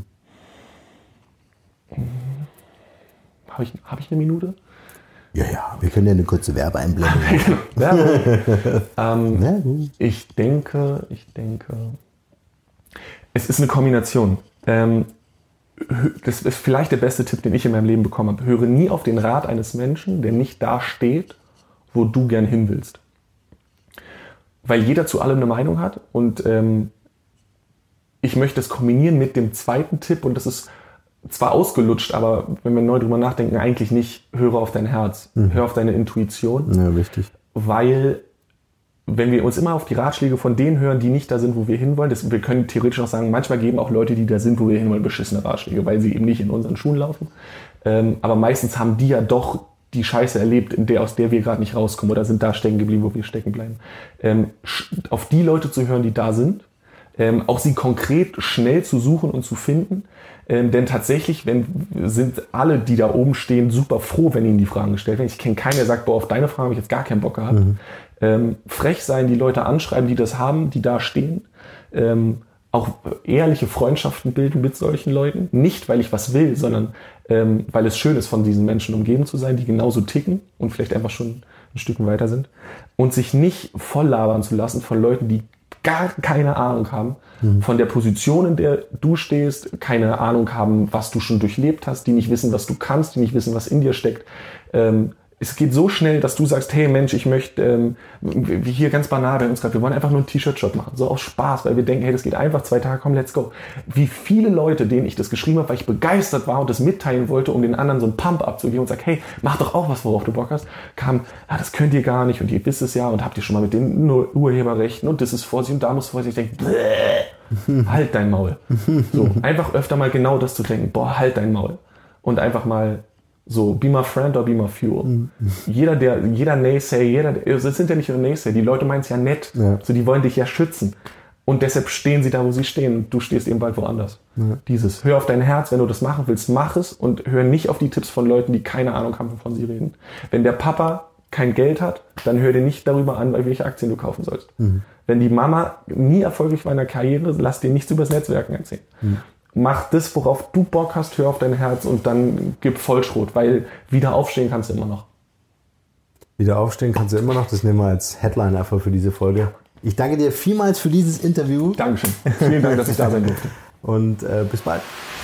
Habe ich, hab ich eine Minute? Ja, ja, wir können ja eine kurze Werbeeinblendung machen. ähm, ich denke, ich denke, es ist eine Kombination. Ähm, das ist vielleicht der beste Tipp, den ich in meinem Leben bekommen habe. Höre nie auf den Rat eines Menschen, der nicht da steht, wo du gern hin willst. Weil jeder zu allem eine Meinung hat und ähm, ich möchte es kombinieren mit dem zweiten Tipp und das ist zwar ausgelutscht, aber wenn wir neu drüber nachdenken, eigentlich nicht, höre auf dein Herz, mhm. hör auf deine Intuition. Ja, richtig. Weil wenn wir uns immer auf die Ratschläge von denen hören, die nicht da sind, wo wir hinwollen, das, wir können theoretisch auch sagen, manchmal geben auch Leute, die da sind, wo wir hinwollen, beschissene Ratschläge, weil sie eben nicht in unseren Schuhen laufen. Ähm, aber meistens haben die ja doch die Scheiße erlebt, in der, aus der wir gerade nicht rauskommen oder sind da stecken geblieben, wo wir stecken bleiben. Ähm, auf die Leute zu hören, die da sind, ähm, auch sie konkret schnell zu suchen und zu finden. Ähm, denn tatsächlich wenn, sind alle, die da oben stehen, super froh, wenn ihnen die Fragen gestellt werden. Ich kenne keinen, der sagt, boah, auf deine Frage habe ich jetzt gar keinen Bock gehabt. Mhm. Ähm, frech sein, die Leute anschreiben, die das haben, die da stehen. Ähm, auch ehrliche Freundschaften bilden mit solchen Leuten. Nicht, weil ich was will, sondern ähm, weil es schön ist, von diesen Menschen umgeben zu sein, die genauso ticken und vielleicht einfach schon ein Stück weiter sind. Und sich nicht voll labern zu lassen von Leuten, die gar keine Ahnung haben mhm. von der Position, in der du stehst, keine Ahnung haben, was du schon durchlebt hast, die nicht wissen, was du kannst, die nicht wissen, was in dir steckt. Ähm, Es geht so schnell, dass du sagst, hey Mensch, ich möchte, ähm, wie hier ganz banal bei uns gerade, wir wollen einfach nur einen T-Shirt-Shop machen, so aus Spaß, weil wir denken, hey, das geht einfach, zwei Tage, komm, let's go. Wie viele Leute, denen ich das geschrieben habe, weil ich begeistert war und das mitteilen wollte, um den anderen so einen Pump abzugeben und sag, hey, mach doch auch was, worauf du Bock hast, kam, ah, das könnt ihr gar nicht und ihr wisst es ja und habt ihr schon mal mit den Urheberrechten und das ist Vorsicht und da muss Vorsicht, ich denke, bläh, halt dein Maul. So, einfach öfter mal genau das zu denken, boah, halt dein Maul. Und einfach mal so, be my friend or be my fuel. Mhm. Jeder, der, jeder Naysayer, jeder, das sind ja nicht nur Naysayer, die Leute meinen es ja nett. Ja. So, die wollen dich ja schützen. Und deshalb stehen sie da, wo sie stehen. Und du stehst eben bald woanders. Ja. Dieses, hör auf dein Herz, wenn du das machen willst, mach es und hör nicht auf die Tipps von Leuten, die keine Ahnung haben, wovon sie reden. Wenn der Papa kein Geld hat, dann hör dir nicht darüber an, welche Aktien du kaufen sollst. Mhm. Wenn die Mama nie erfolgreich war in der Karriere, lass dir nichts über das Netzwerken erzählen. Mhm. Mach das, worauf du Bock hast, hör auf dein Herz und dann gib Vollschrot, weil wieder aufstehen kannst du immer noch. Wieder aufstehen kannst du immer noch, das nehmen wir als Headline einfach für diese Folge. Ich danke dir vielmals für dieses Interview. Dankeschön. Vielen Dank, dass ich da sein durfte. Und äh, bis bald.